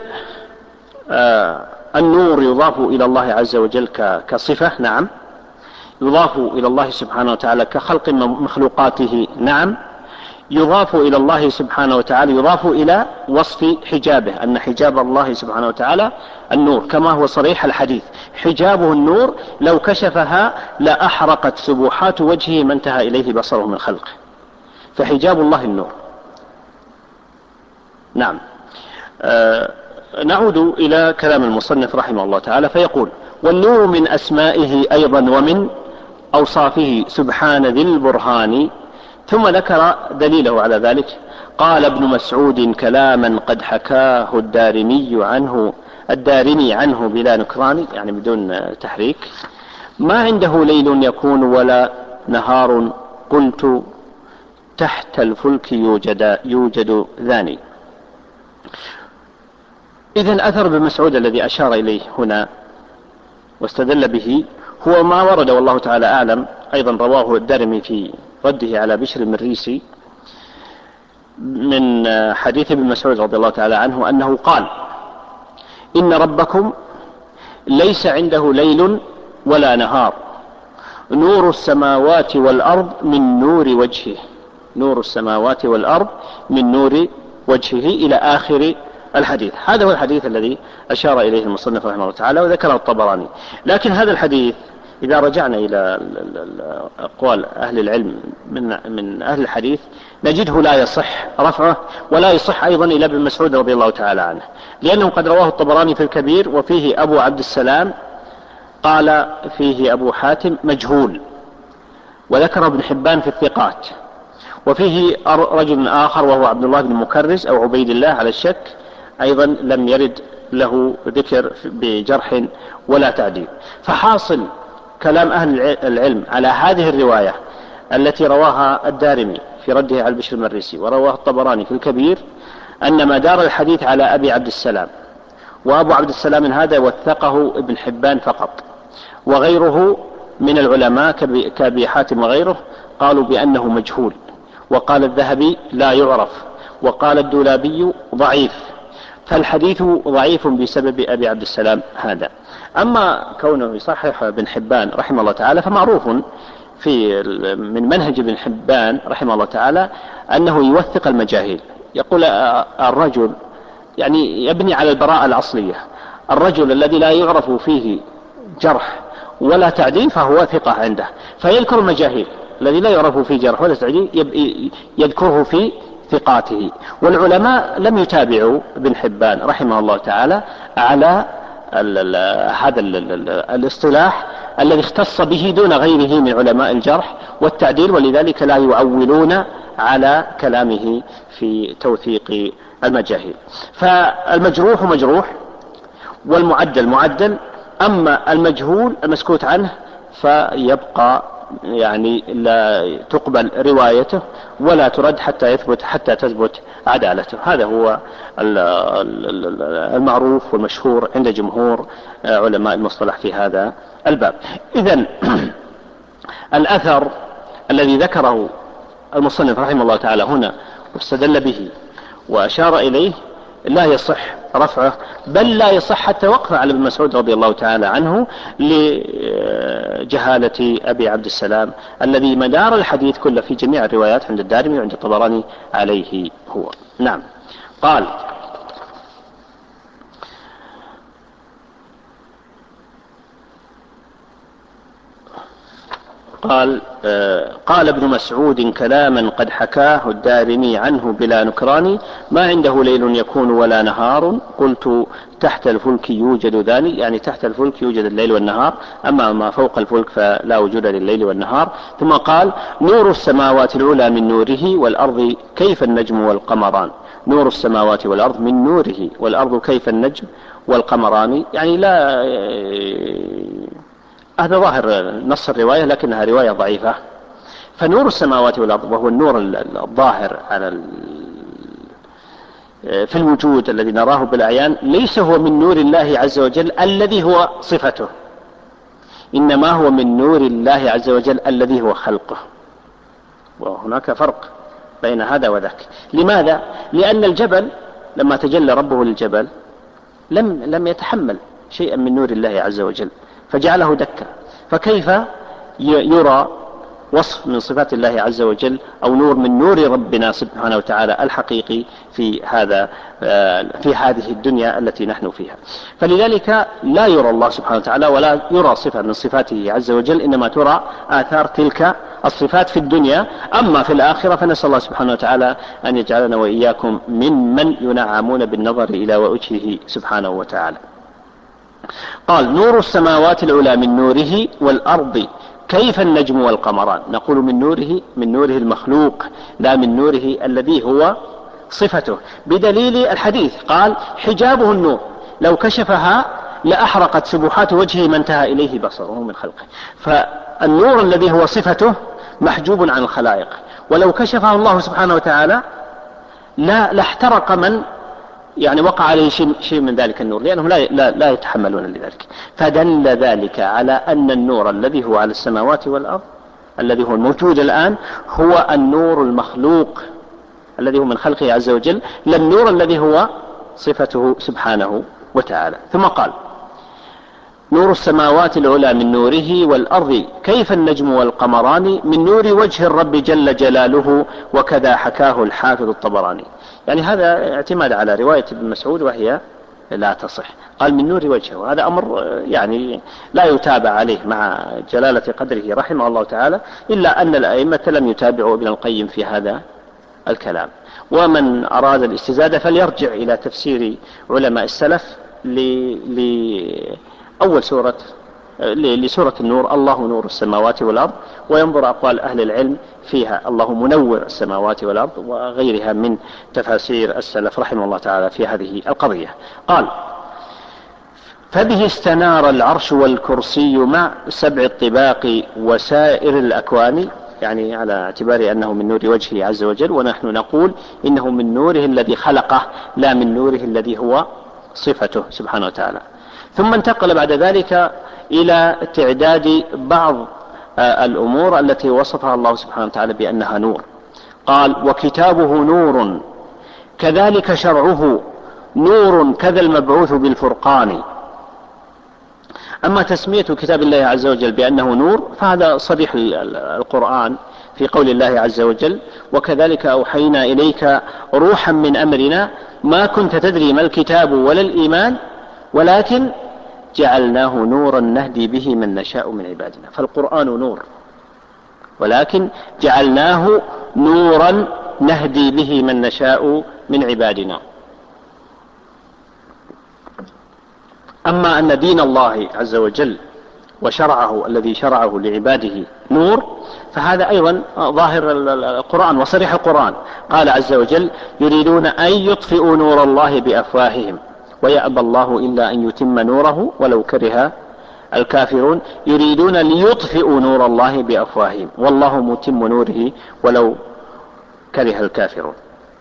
S2: النور يضاف إلى الله عز وجل كصفة، نعم. يضاف إلى الله سبحانه وتعالى كخلق مخلوقاته، نعم. يضاف إلى الله سبحانه وتعالى، يضاف إلى وصف حجابه، أن حجاب الله سبحانه وتعالى النور، كما هو صريح الحديث: حجابه النور لو كشفها لأحرقت سبحات وجهه ما انتهى إليه بصره من خلقه. فحجاب الله النور، نعم. نعود إلى كلام المصنف رحمه الله تعالى فيقول: والنور من أسمائه أيضا ومن أوصافه سبحان ذي البرهان. ثم ذكر دليله على ذلك، قال ابن مسعود كلاما قد حكاه الدارمي عنه بلا نكران، يعني بدون تحريك: ما عنده ليل يكون ولا نهار، قلت تحت الفلك يوجد ذاني. إذن أثر ابن مسعود الذي أشار إليه هنا واستدل به هو ما ورد والله تعالى أعلم، أيضا رواه الدارمي في رده على بشر المريسي من حديث ابن مسعود رضي الله تعالى عنه أنه قال: إن ربكم ليس عنده ليل ولا نهار، نور السماوات والأرض من نور وجهه، نور السماوات والأرض من نور وجهه إلى آخر الحديث. هذا هو الحديث الذي أشار إليه المصنف رحمه الله تعالى وذكره الطبراني. لكن هذا الحديث إذا رجعنا إلى أقوال أهل العلم من أهل الحديث نجده لا يصح رفعه، ولا يصح أيضا إلى ابن مسعود رضي الله تعالى عنه، لأنه قد رواه الطبراني في الكبير وفيه أبو عبد السلام، قال فيه أبو حاتم مجهول، وذكر ابن حبان في الثقات، وفيه رجل آخر وهو عبد الله بن مكرز أو عبيد الله على الشك، أيضا لم يرد له ذكر بجرح ولا تعديل. فحاصل كلام أهل العلم على هذه الرواية التي رواها الدارمي في رده على بشر المريسي ورواه الطبراني في الكبير أن ما دار الحديث على أبي عبد السلام، وأبو عبد السلام هذا وثقه ابن حبان فقط، وغيره من العلماء كأبي حاتم وغيره قالوا بأنه مجهول، وقال الذهبي لا يعرف، وقال الدولابي ضعيف، فالحديث ضعيف بسبب أبي عبد السلام هذا. أما كونه يصحح ابن حبان رحمه الله تعالى فمعروف من منهج ابن حبان رحمه الله تعالى أنه يوثق المجاهيل. يقول الرجل يعني يبني على البراءة الأصلية، الرجل الذي لا يعرف فيه جرح ولا تعديل فهو ثقة عنده، فيذكر المجاهيل الذي لا يعرف فيه جرح ولا تعديل يذكره في ثقاته. والعلماء لم يتابعوا ابن حبان رحمه الله تعالى على هذا الاصطلاح الذي اختص به دون غيره من علماء الجرح والتعديل، ولذلك لا يعولون على كلامه في توثيق المجاهيل. فالمجروح مجروح والمعدل معدل، أما المجهول المسكوت عنه فيبقى يعني لا تقبل روايته ولا ترد حتى تثبت عدالته. هذا هو المعروف والمشهور عند جمهور علماء المصطلح في هذا الباب. إذن الأثر الذي ذكره المصنف رحمه الله تعالى هنا واستدل به وأشار إليه لا يصح رفعه، بل لا يصح حتى وقفه على ابن مسعود رضي الله تعالى عنه لجهالة أبي عبد السلام الذي مدار الحديث كله في جميع الروايات عند الدارمي وعند الطبراني عليه هو. نعم. قال ابن مسعود كلاما قد حكاه الدارمي عنه بلا نكران: ما عنده ليل يكون ولا نهار، قلت تحت الفلك يوجد ذلك، يعني تحت الفلك يوجد الليل والنهار، أما ما فوق الفلك فلا وجود لليل والنهار. ثم قال: نور السماوات العلى من نوره والأرض كيف النجم والقمران. نور السماوات والأرض من نوره والأرض كيف النجم والقمران، يعني لا، هذا ظاهر نص الرواية لكنها رواية ضعيفة. فنور السماوات والأرض وهو النور الظاهر على في الوجود الذي نراه بالأعيان ليس هو من نور الله عز وجل الذي هو صفته، إنما هو من نور الله عز وجل الذي هو خلقه، وهناك فرق بين هذا وذاك. لماذا؟ لأن الجبل لما تجلى ربه للجبل لم يتحمل شيئا من نور الله عز وجل فجعله دكا، فكيف يرى وصف من صفات الله عز وجل أو نور من نور ربنا سبحانه وتعالى الحقيقي في هذه الدنيا التي نحن فيها؟ فلذلك لا يرى الله سبحانه وتعالى ولا يرى صفة من صفاته عز وجل، إنما ترى آثار تلك الصفات في الدنيا. أما في الآخرة فنسأل الله سبحانه وتعالى أن يجعلنا وإياكم ممن ينعمون بالنظر إلى وجهه سبحانه وتعالى. قال: نور السماوات العلى من نوره والأرض كيف النجم والقمران. نقول من نوره المخلوق لا من نوره الذي هو صفته، بدليل الحديث قال: حجابه النور لو كشفها لأحرقت سبحات وجهه ما انتهى إليه بصره من خلقه. فالنور الذي هو صفته محجوب عن الخلائق، ولو كشفه الله سبحانه وتعالى لاحترق من يعني وقع عليه شيء من ذلك النور، لأنهم لا يتحملون لذلك. فدل ذلك على أن النور الذي هو على السماوات والأرض الذي هو الموجود الآن هو النور المخلوق الذي هو من خلقه عز وجل، لا النور الذي هو صفته سبحانه وتعالى. ثم قال: نور السماوات العلى من نوره والأرض كيف النجم والقمران من نور وجه الرب جل جلاله وكذا حكاه الحافظ الطبراني. يعني هذا اعتماد على رواية ابن مسعود وهي لا تصح. قال من نور وجهه، وهذا أمر يعني لا يتابع عليه مع جلالة قدره رحمه الله تعالى، إلا أن الأئمة لم يتابعوا ابن القيم في هذا الكلام. ومن أراد الاستزادة فليرجع إلى تفسير علماء السلف لأول سورة لسورة النور، الله نور السماوات والأرض، وينظر أقوال أهل العلم فيها، الله منور السماوات والأرض، وغيرها من تفاسير السلف رحمه الله تعالى في هذه القضية. قال فبه استنار العرش والكرسي مع 7 الطباق وسائر الأكوان، يعني على اعتبار أنه من نور وجهه عز وجل، ونحن نقول إنه من نوره الذي خلقه لا من نوره الذي هو صفته سبحانه وتعالى. ثم انتقل بعد ذلك إلى تعداد بعض الأمور التي وصفها الله سبحانه وتعالى بأنها نور. قال وكتابه نور كذلك شرعه نور كذا المبعوث بالفرقان. أما تسمية كتاب الله عز وجل بأنه نور فهذا صريح القرآن في قول الله عز وجل وكذلك أوحينا إليك روحا من أمرنا ما كنت تدري ما الكتاب ولا الإيمان ولكن جعلناه نورا نهدي به من نشاء من عبادنا. فالقرآن نور، ولكن جعلناه نورا نهدي به من نشاء من عبادنا. أما أن دين الله عز وجل وشرعه الذي شرعه لعباده نور فهذا أيضا ظاهر القرآن وصريح القرآن. قال عز وجل يريدون أن يطفئوا نور الله بأفواههم ويأبى الله إلا أن يتم نوره ولو كره الكافرون يريدون ليطفئوا نور الله بأفواههم والله متم نوره ولو كره الكافرون.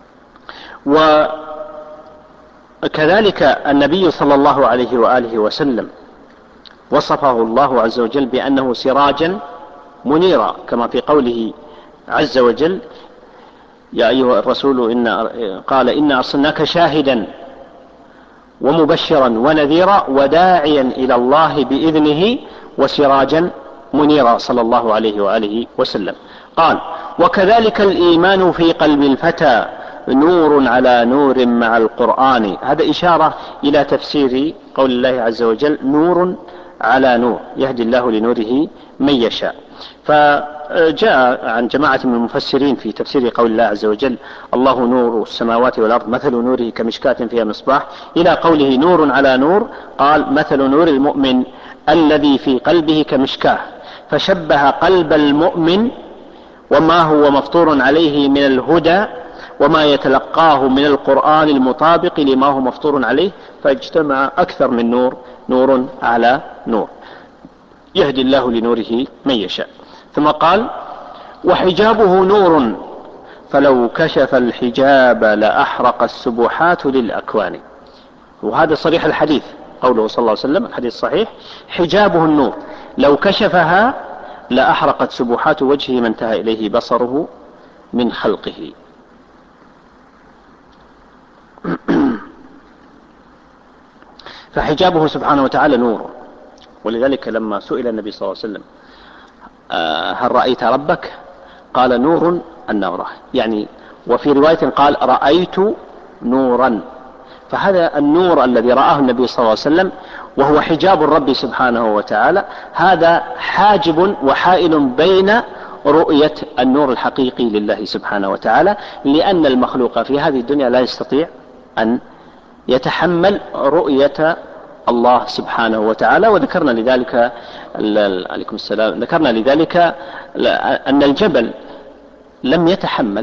S2: وكذلك النبي صلى الله عليه وآله وسلم وصفه الله عز وجل بأنه سراجا منيرا كما في قوله عز وجل يا أيها الرسول قال إنا أرسلناك شاهدا ومبشرا ونذيرا وداعيا إلى الله بإذنه وسراجا منيرا صلى الله عليه وآله وسلم. قال وكذلك الإيمان في قلب الفتى نور على نور مع القرآن. هذا إشارة إلى تفسير قول الله عز وجل نور على نور يهدي الله لنوره من يشاء. فجاء عن جماعة من المفسرين في تفسير قول الله عز وجل الله نور السماوات والأرض مثل نوره كمشكاة فيها مصباح إلى قوله نور على نور قال مثل نور المؤمن الذي في قلبه كمشكاة، فشبه قلب المؤمن وما هو مفطور عليه من الهدى وما يتلقاه من القرآن المطابق لما هو مفطور عليه، فاجتمع أكثر من نور، نور على نور يهدي الله لنوره من يشاء. ثم قال وحجابه نور فلو كشف الحجاب لأحرق السبحات للأكوان. وهذا صريح الحديث قوله صلى الله عليه وسلم الحديث صحيح حجابه النور لو كشفها لأحرقت سبحات وجهه ما انتهى إليه بصره من خلقه. فحجابه سبحانه وتعالى نور، ولذلك لما سئل النبي صلى الله عليه وسلم هل رأيت ربك قال نور النورة، يعني وفي رواية قال رأيت نورا. فهذا النور الذي رآه النبي صلى الله عليه وسلم وهو حجاب الرب سبحانه وتعالى هذا حاجب وحائل بين رؤية النور الحقيقي لله سبحانه وتعالى، لأن المخلوق في هذه الدنيا لا يستطيع أن يتحمل رؤية الله سبحانه وتعالى. وذكرنا لذلك عليكم السلام ذكرنا لذلك أن الجبل لم يتحمل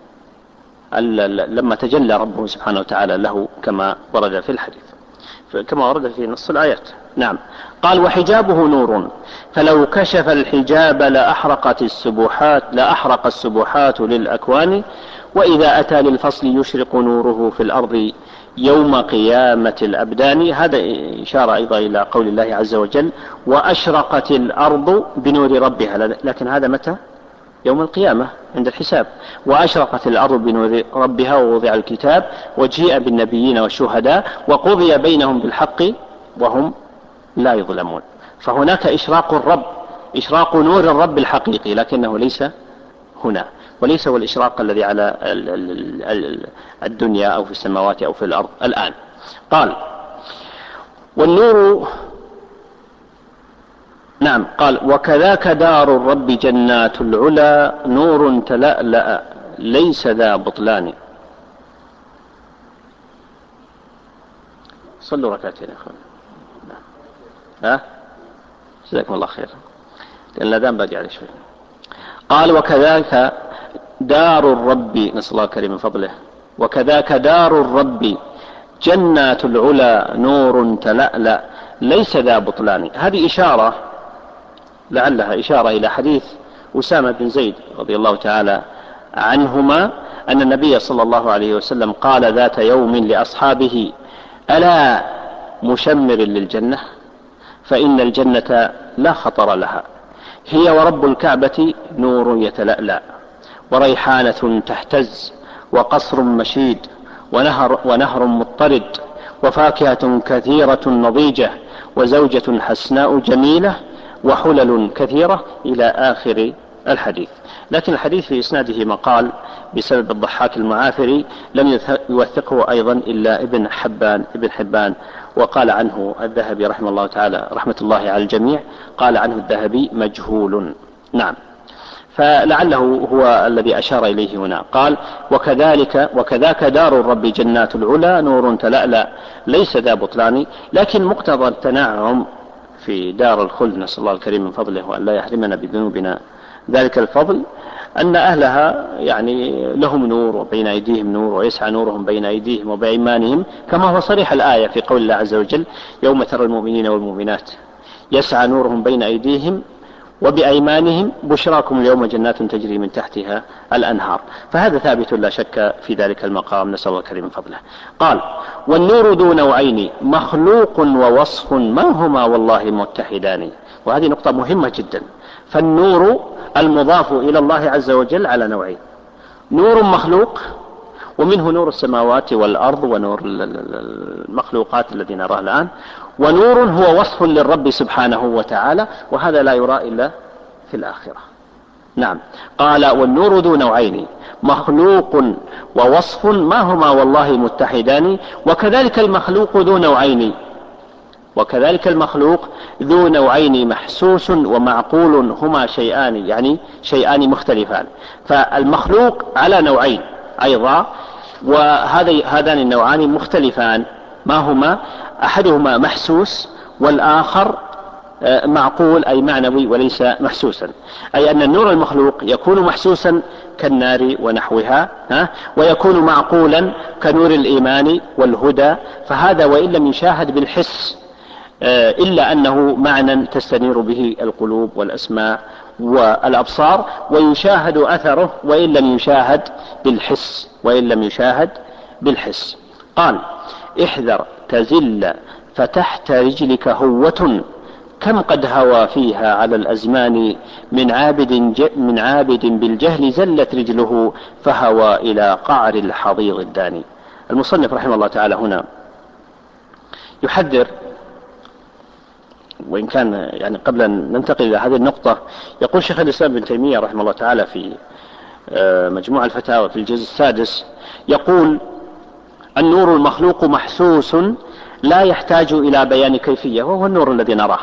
S2: لما تجلى ربه سبحانه وتعالى له كما ورد في الحديث كما ورد في نص الآيات. نعم. قال وحجابه نور فلو كشف الحجاب لأحرق السبحات للأكوان وإذا أتى للفصل يشرق نوره في الأرض يوم قيامة الأبدان. هذا إشارة أيضا إلى قول الله عز وجل وأشرقت الأرض بنور ربها، لكن هذا متى؟ يوم القيامة عند الحساب. وأشرقت الأرض بنور ربها ووضع الكتاب وجيء بالنبيين والشهداء وقضي بينهم بالحق وهم لا يظلمون. فهناك إشراق الرب، إشراق نور الرب الحقيقي، لكنه ليس هنا، وليس هو الإشراق الذي على الدنيا أو في السماوات أو في الأرض الآن. قال والنور، نعم، قال وكذاك دار الرب جنات العلا نور تلألأ ليس ذا بطلان. صلوا ركعتين يا أخوان. جزاكم الله خير، لأن الأذان باقي عليه شوي. قال وكذاك دار الرب، نسأل الله الكريم من فضله، وكذاك دار الرب جنات العلا نور تلألأ ليس ذا بطلان. هذه إشارة، لعلها إشارة إلى حديث أسامة بن زيد رضي الله تعالى عنهما أن النبي صلى الله عليه وسلم قال ذات يوم لأصحابه ألا مشمر للجنة فإن الجنة لا خطر لها، هي ورب الكعبة نور يتلألأ وريحانة تهتز وقصر مشيد ونهر مضطرد وفاكهة كثيرة نضيجة وزوجة حسناء جميلة وحلل كثيرة إلى آخر الحديث. لكن الحديث في إسناده مقال بسبب الضحاك المعافري، لم يوثقه أيضا إلا ابن حبان، وقال عنه الذهبي رحمه الله تعالى رحمة الله على الجميع، قال عنه الذهبي مجهول. نعم، فلعله هو الذي أشار إليه هنا. قال وكذاك دار الرب جنات العلا نور تلألأ ليس ذا بطلان. لكن مقتضى التنعم في دار الخلد، نسأل الله الكريم من فضله وأن لا يحرمنا بذنوبنا ذلك الفضل، أن أهلها يعني لهم نور وبين أيديهم نور ويسعى نورهم بين أيديهم وبأيمانهم، كما هو صريح الآية في قول الله عز وجل يوم ترى المؤمنين والمؤمنات يسعى نورهم بين أيديهم وبأيمانهم بشراكم اليوم جنات تجري من تحتها الأنهار. فهذا ثابت لا شك في ذلك المقام، نسأل الله الكريم من فضله. قال والنور ذو نوعين مخلوق ووصف ما هما والله متحدان. وهذه نقطة مهمة جدا. فالنور المضاف إلى الله عز وجل على نوعين: نور مخلوق، ومنه نور السماوات والأرض ونور المخلوقات الذي نراه الآن، ونور هو وصف للرب سبحانه وتعالى، وهذا لا يرى إلا في الآخرة. نعم، قال والنور ذو نوعين مخلوق ووصف ما هما والله متحدان. وكذلك المخلوق ذو نوعين محسوس ومعقول هما شيئان، يعني شيئان مختلفان. فالمخلوق على نوعين أيضا، وهذان النوعان مختلفان. ما هما؟ أحدهما محسوس والآخر معقول أي معنوي وليس محسوسا. أي أن النور المخلوق يكون محسوسا كالنار ونحوها، ويكون معقولا كنور الإيمان والهدى. فهذا وإن لم يشاهد بالحس إلا أنه معنى تستنير به القلوب والأسماع والأبصار، ويشاهد أثره وإن لم يشاهد بالحس. قال احذر تزل فتحت رجلك هوة كم قد هوى فيها على الأزمان من عابد بالجهل زلت رجله فهوى إلى قعر الحضيض الداني. المصنف رحمه الله تعالى هنا يحذر، وإن كان يعني قبل أن ننتقل إلى هذه النقطة يقول شيخ الإسلام ابن تيمية رحمه الله تعالى في مجموع الفتاوى في الجزء السادس، يقول النور المخلوق محسوس لا يحتاج إلى بيان كيفية، وهو النور الذي نراه،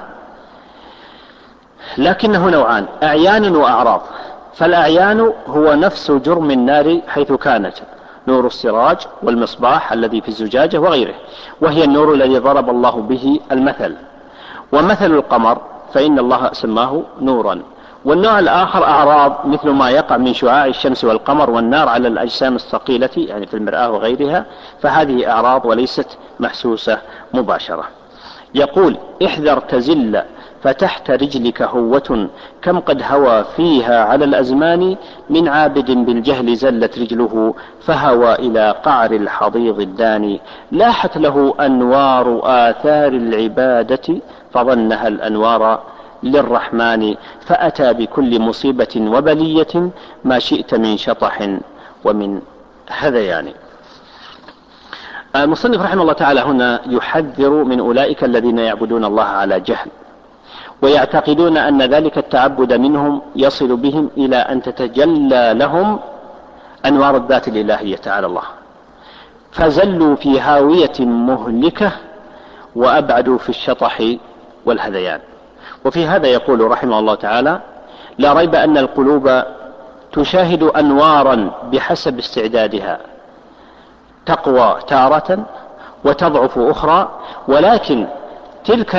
S2: لكنه نوعان: أعيان وأعراض. فالأعيان هو نفس جرم النار حيث كانت، نور السراج والمصباح الذي في الزجاجة وغيره، وهي النور الذي ضرب الله به المثل. ومثل القمر فإن الله سماه نورا. والنوع الآخر أعراض، مثل ما يقع من شعاع الشمس والقمر والنار على الأجسام الثقيلة يعني في المرآة وغيرها، فهذه أعراض وليست محسوسة مباشرة. يقول احذر تزل فتحت رجلك هوة كم قد هوى فيها على الأزمان من عابد بالجهل زلت رجله فهوى إلى قعر الحضيض الداني. لاحت له أنوار آثار العبادة فظنها الأنوار للرحمن فأتى بكل مصيبة وبلية ما شئت من شطح ومن هذيان. المصنف رحمه الله تعالى هنا يحذر من أولئك الذين يعبدون الله على جهل ويعتقدون أن ذلك التعبد منهم يصل بهم إلى أن تتجلى لهم أنوار الذات الإلهية تعالى الله، فزلوا في هاوية مهلكة وأبعدوا في الشطح والهذيان. وفي هذا يقول رحمه الله تعالى: لا ريب أن القلوب تشاهد أنوارا بحسب استعدادها، تقوى تارة وتضعف أخرى، ولكن تلك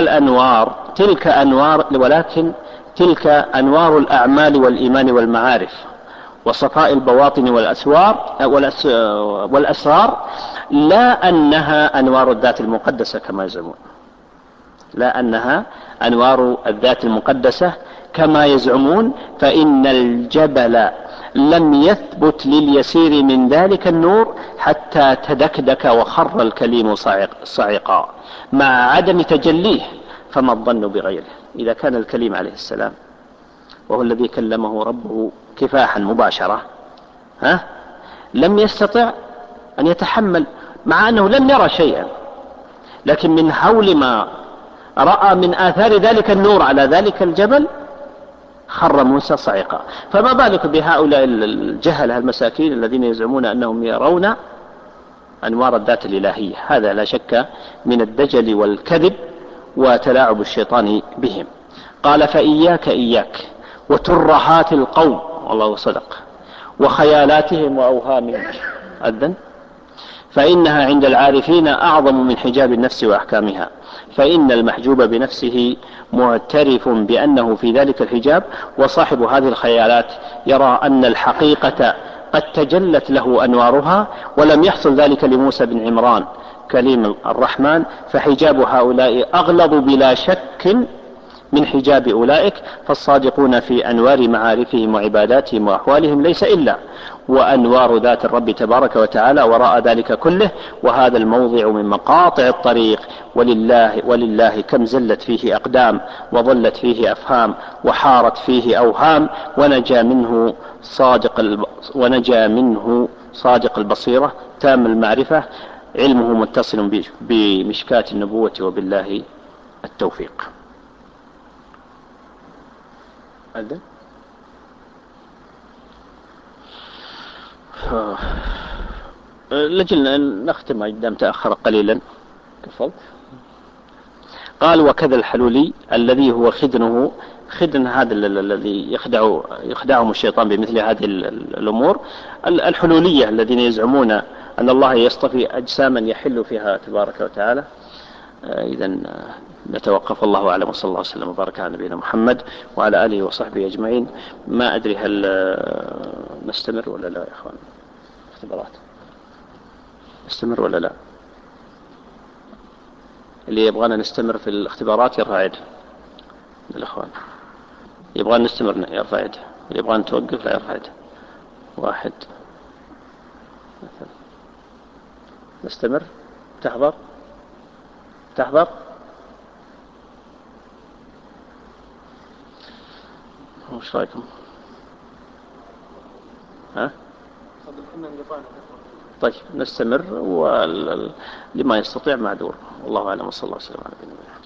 S2: أنوار الأعمال والإيمان والمعارف وصفاء البواطن والأسرار، لا أنها أنوار الذات المقدسة كما يزعمون، لا أنها أنوار الذات المقدسة كما يزعمون، فإن الجبل لم يثبت لليسير من ذلك النور حتى تدكدك وخر الكليم صعقا مع عدم تجليه، فما الظن بغيره. إذا كان الكليم عليه السلام وهو الذي كلمه ربه كفاحا مباشرة لم يستطع أن يتحمل، مع أنه لم يرى شيئا، لكن من هول ما رأى من آثار ذلك النور على ذلك الجبل خر موسى صعقا، فما بالك بهؤلاء الجهل المساكين الذين يزعمون أنهم يرون أنوار الذات الإلهية. هذا لا شك من الدجل والكذب وتلاعب الشيطان بهم. قال: فإياك وترهات القوم، والله صدق، وخيالاتهم وأوهامهم أذن، فإنها عند العارفين أعظم من حجاب النفس وأحكامها، فإن المحجوب بنفسه معترف بأنه في ذلك الحجاب، وصاحب هذه الخيالات يرى أن الحقيقة قد تجلت له أنوارها، ولم يحصل ذلك لموسى بن عمران كليم الرحمن، فحجاب هؤلاء أغلظ بلا شك من حجاب أولئك، فالصادقون في أنوار معارفهم وعباداتهم وأحوالهم ليس إلا وأنوار ذات الرب تبارك وتعالى وراء ذلك كله. وهذا الموضع من مقاطع الطريق، ولله كم زلت فيه أقدام وضلت فيه أفهام وحارت فيه أوهام، ونجا منه صادق البصيرة تام المعرفة، علمه متصل بمشكاة النبوة، وبالله التوفيق. لجلنا أن نختم دام تأخر قليلا. قال: وكذا الحلولي الذي هو خدن هذا الذي يخدعهم الشيطان بمثل هذه الأمور، الحلولية الذين يزعمون أن الله يصطفي أجساما يحل فيها تبارك وتعالى. إذا نتوقف، الله أعلم، وصلى الله وسلم وبارك على نبينا محمد وعلى آله وصحبه أجمعين. ما أدري هل نستمر ولا لا يا أخوان؟ اختبارات نستمر ولا لا؟ اللي يبغانا نستمر في الاختبارات يرفع يده من الأخوان. يبغانا نستمر يرفع يده، اللي يبغانا نتوقف لا يرفع يده. واحد. نستمر؟ تحضر؟ وش رأيكم؟ طيب نستمر، ولما يستطيع معذور، والله أعلم، وصلى الله وسلم على نبينا محمد.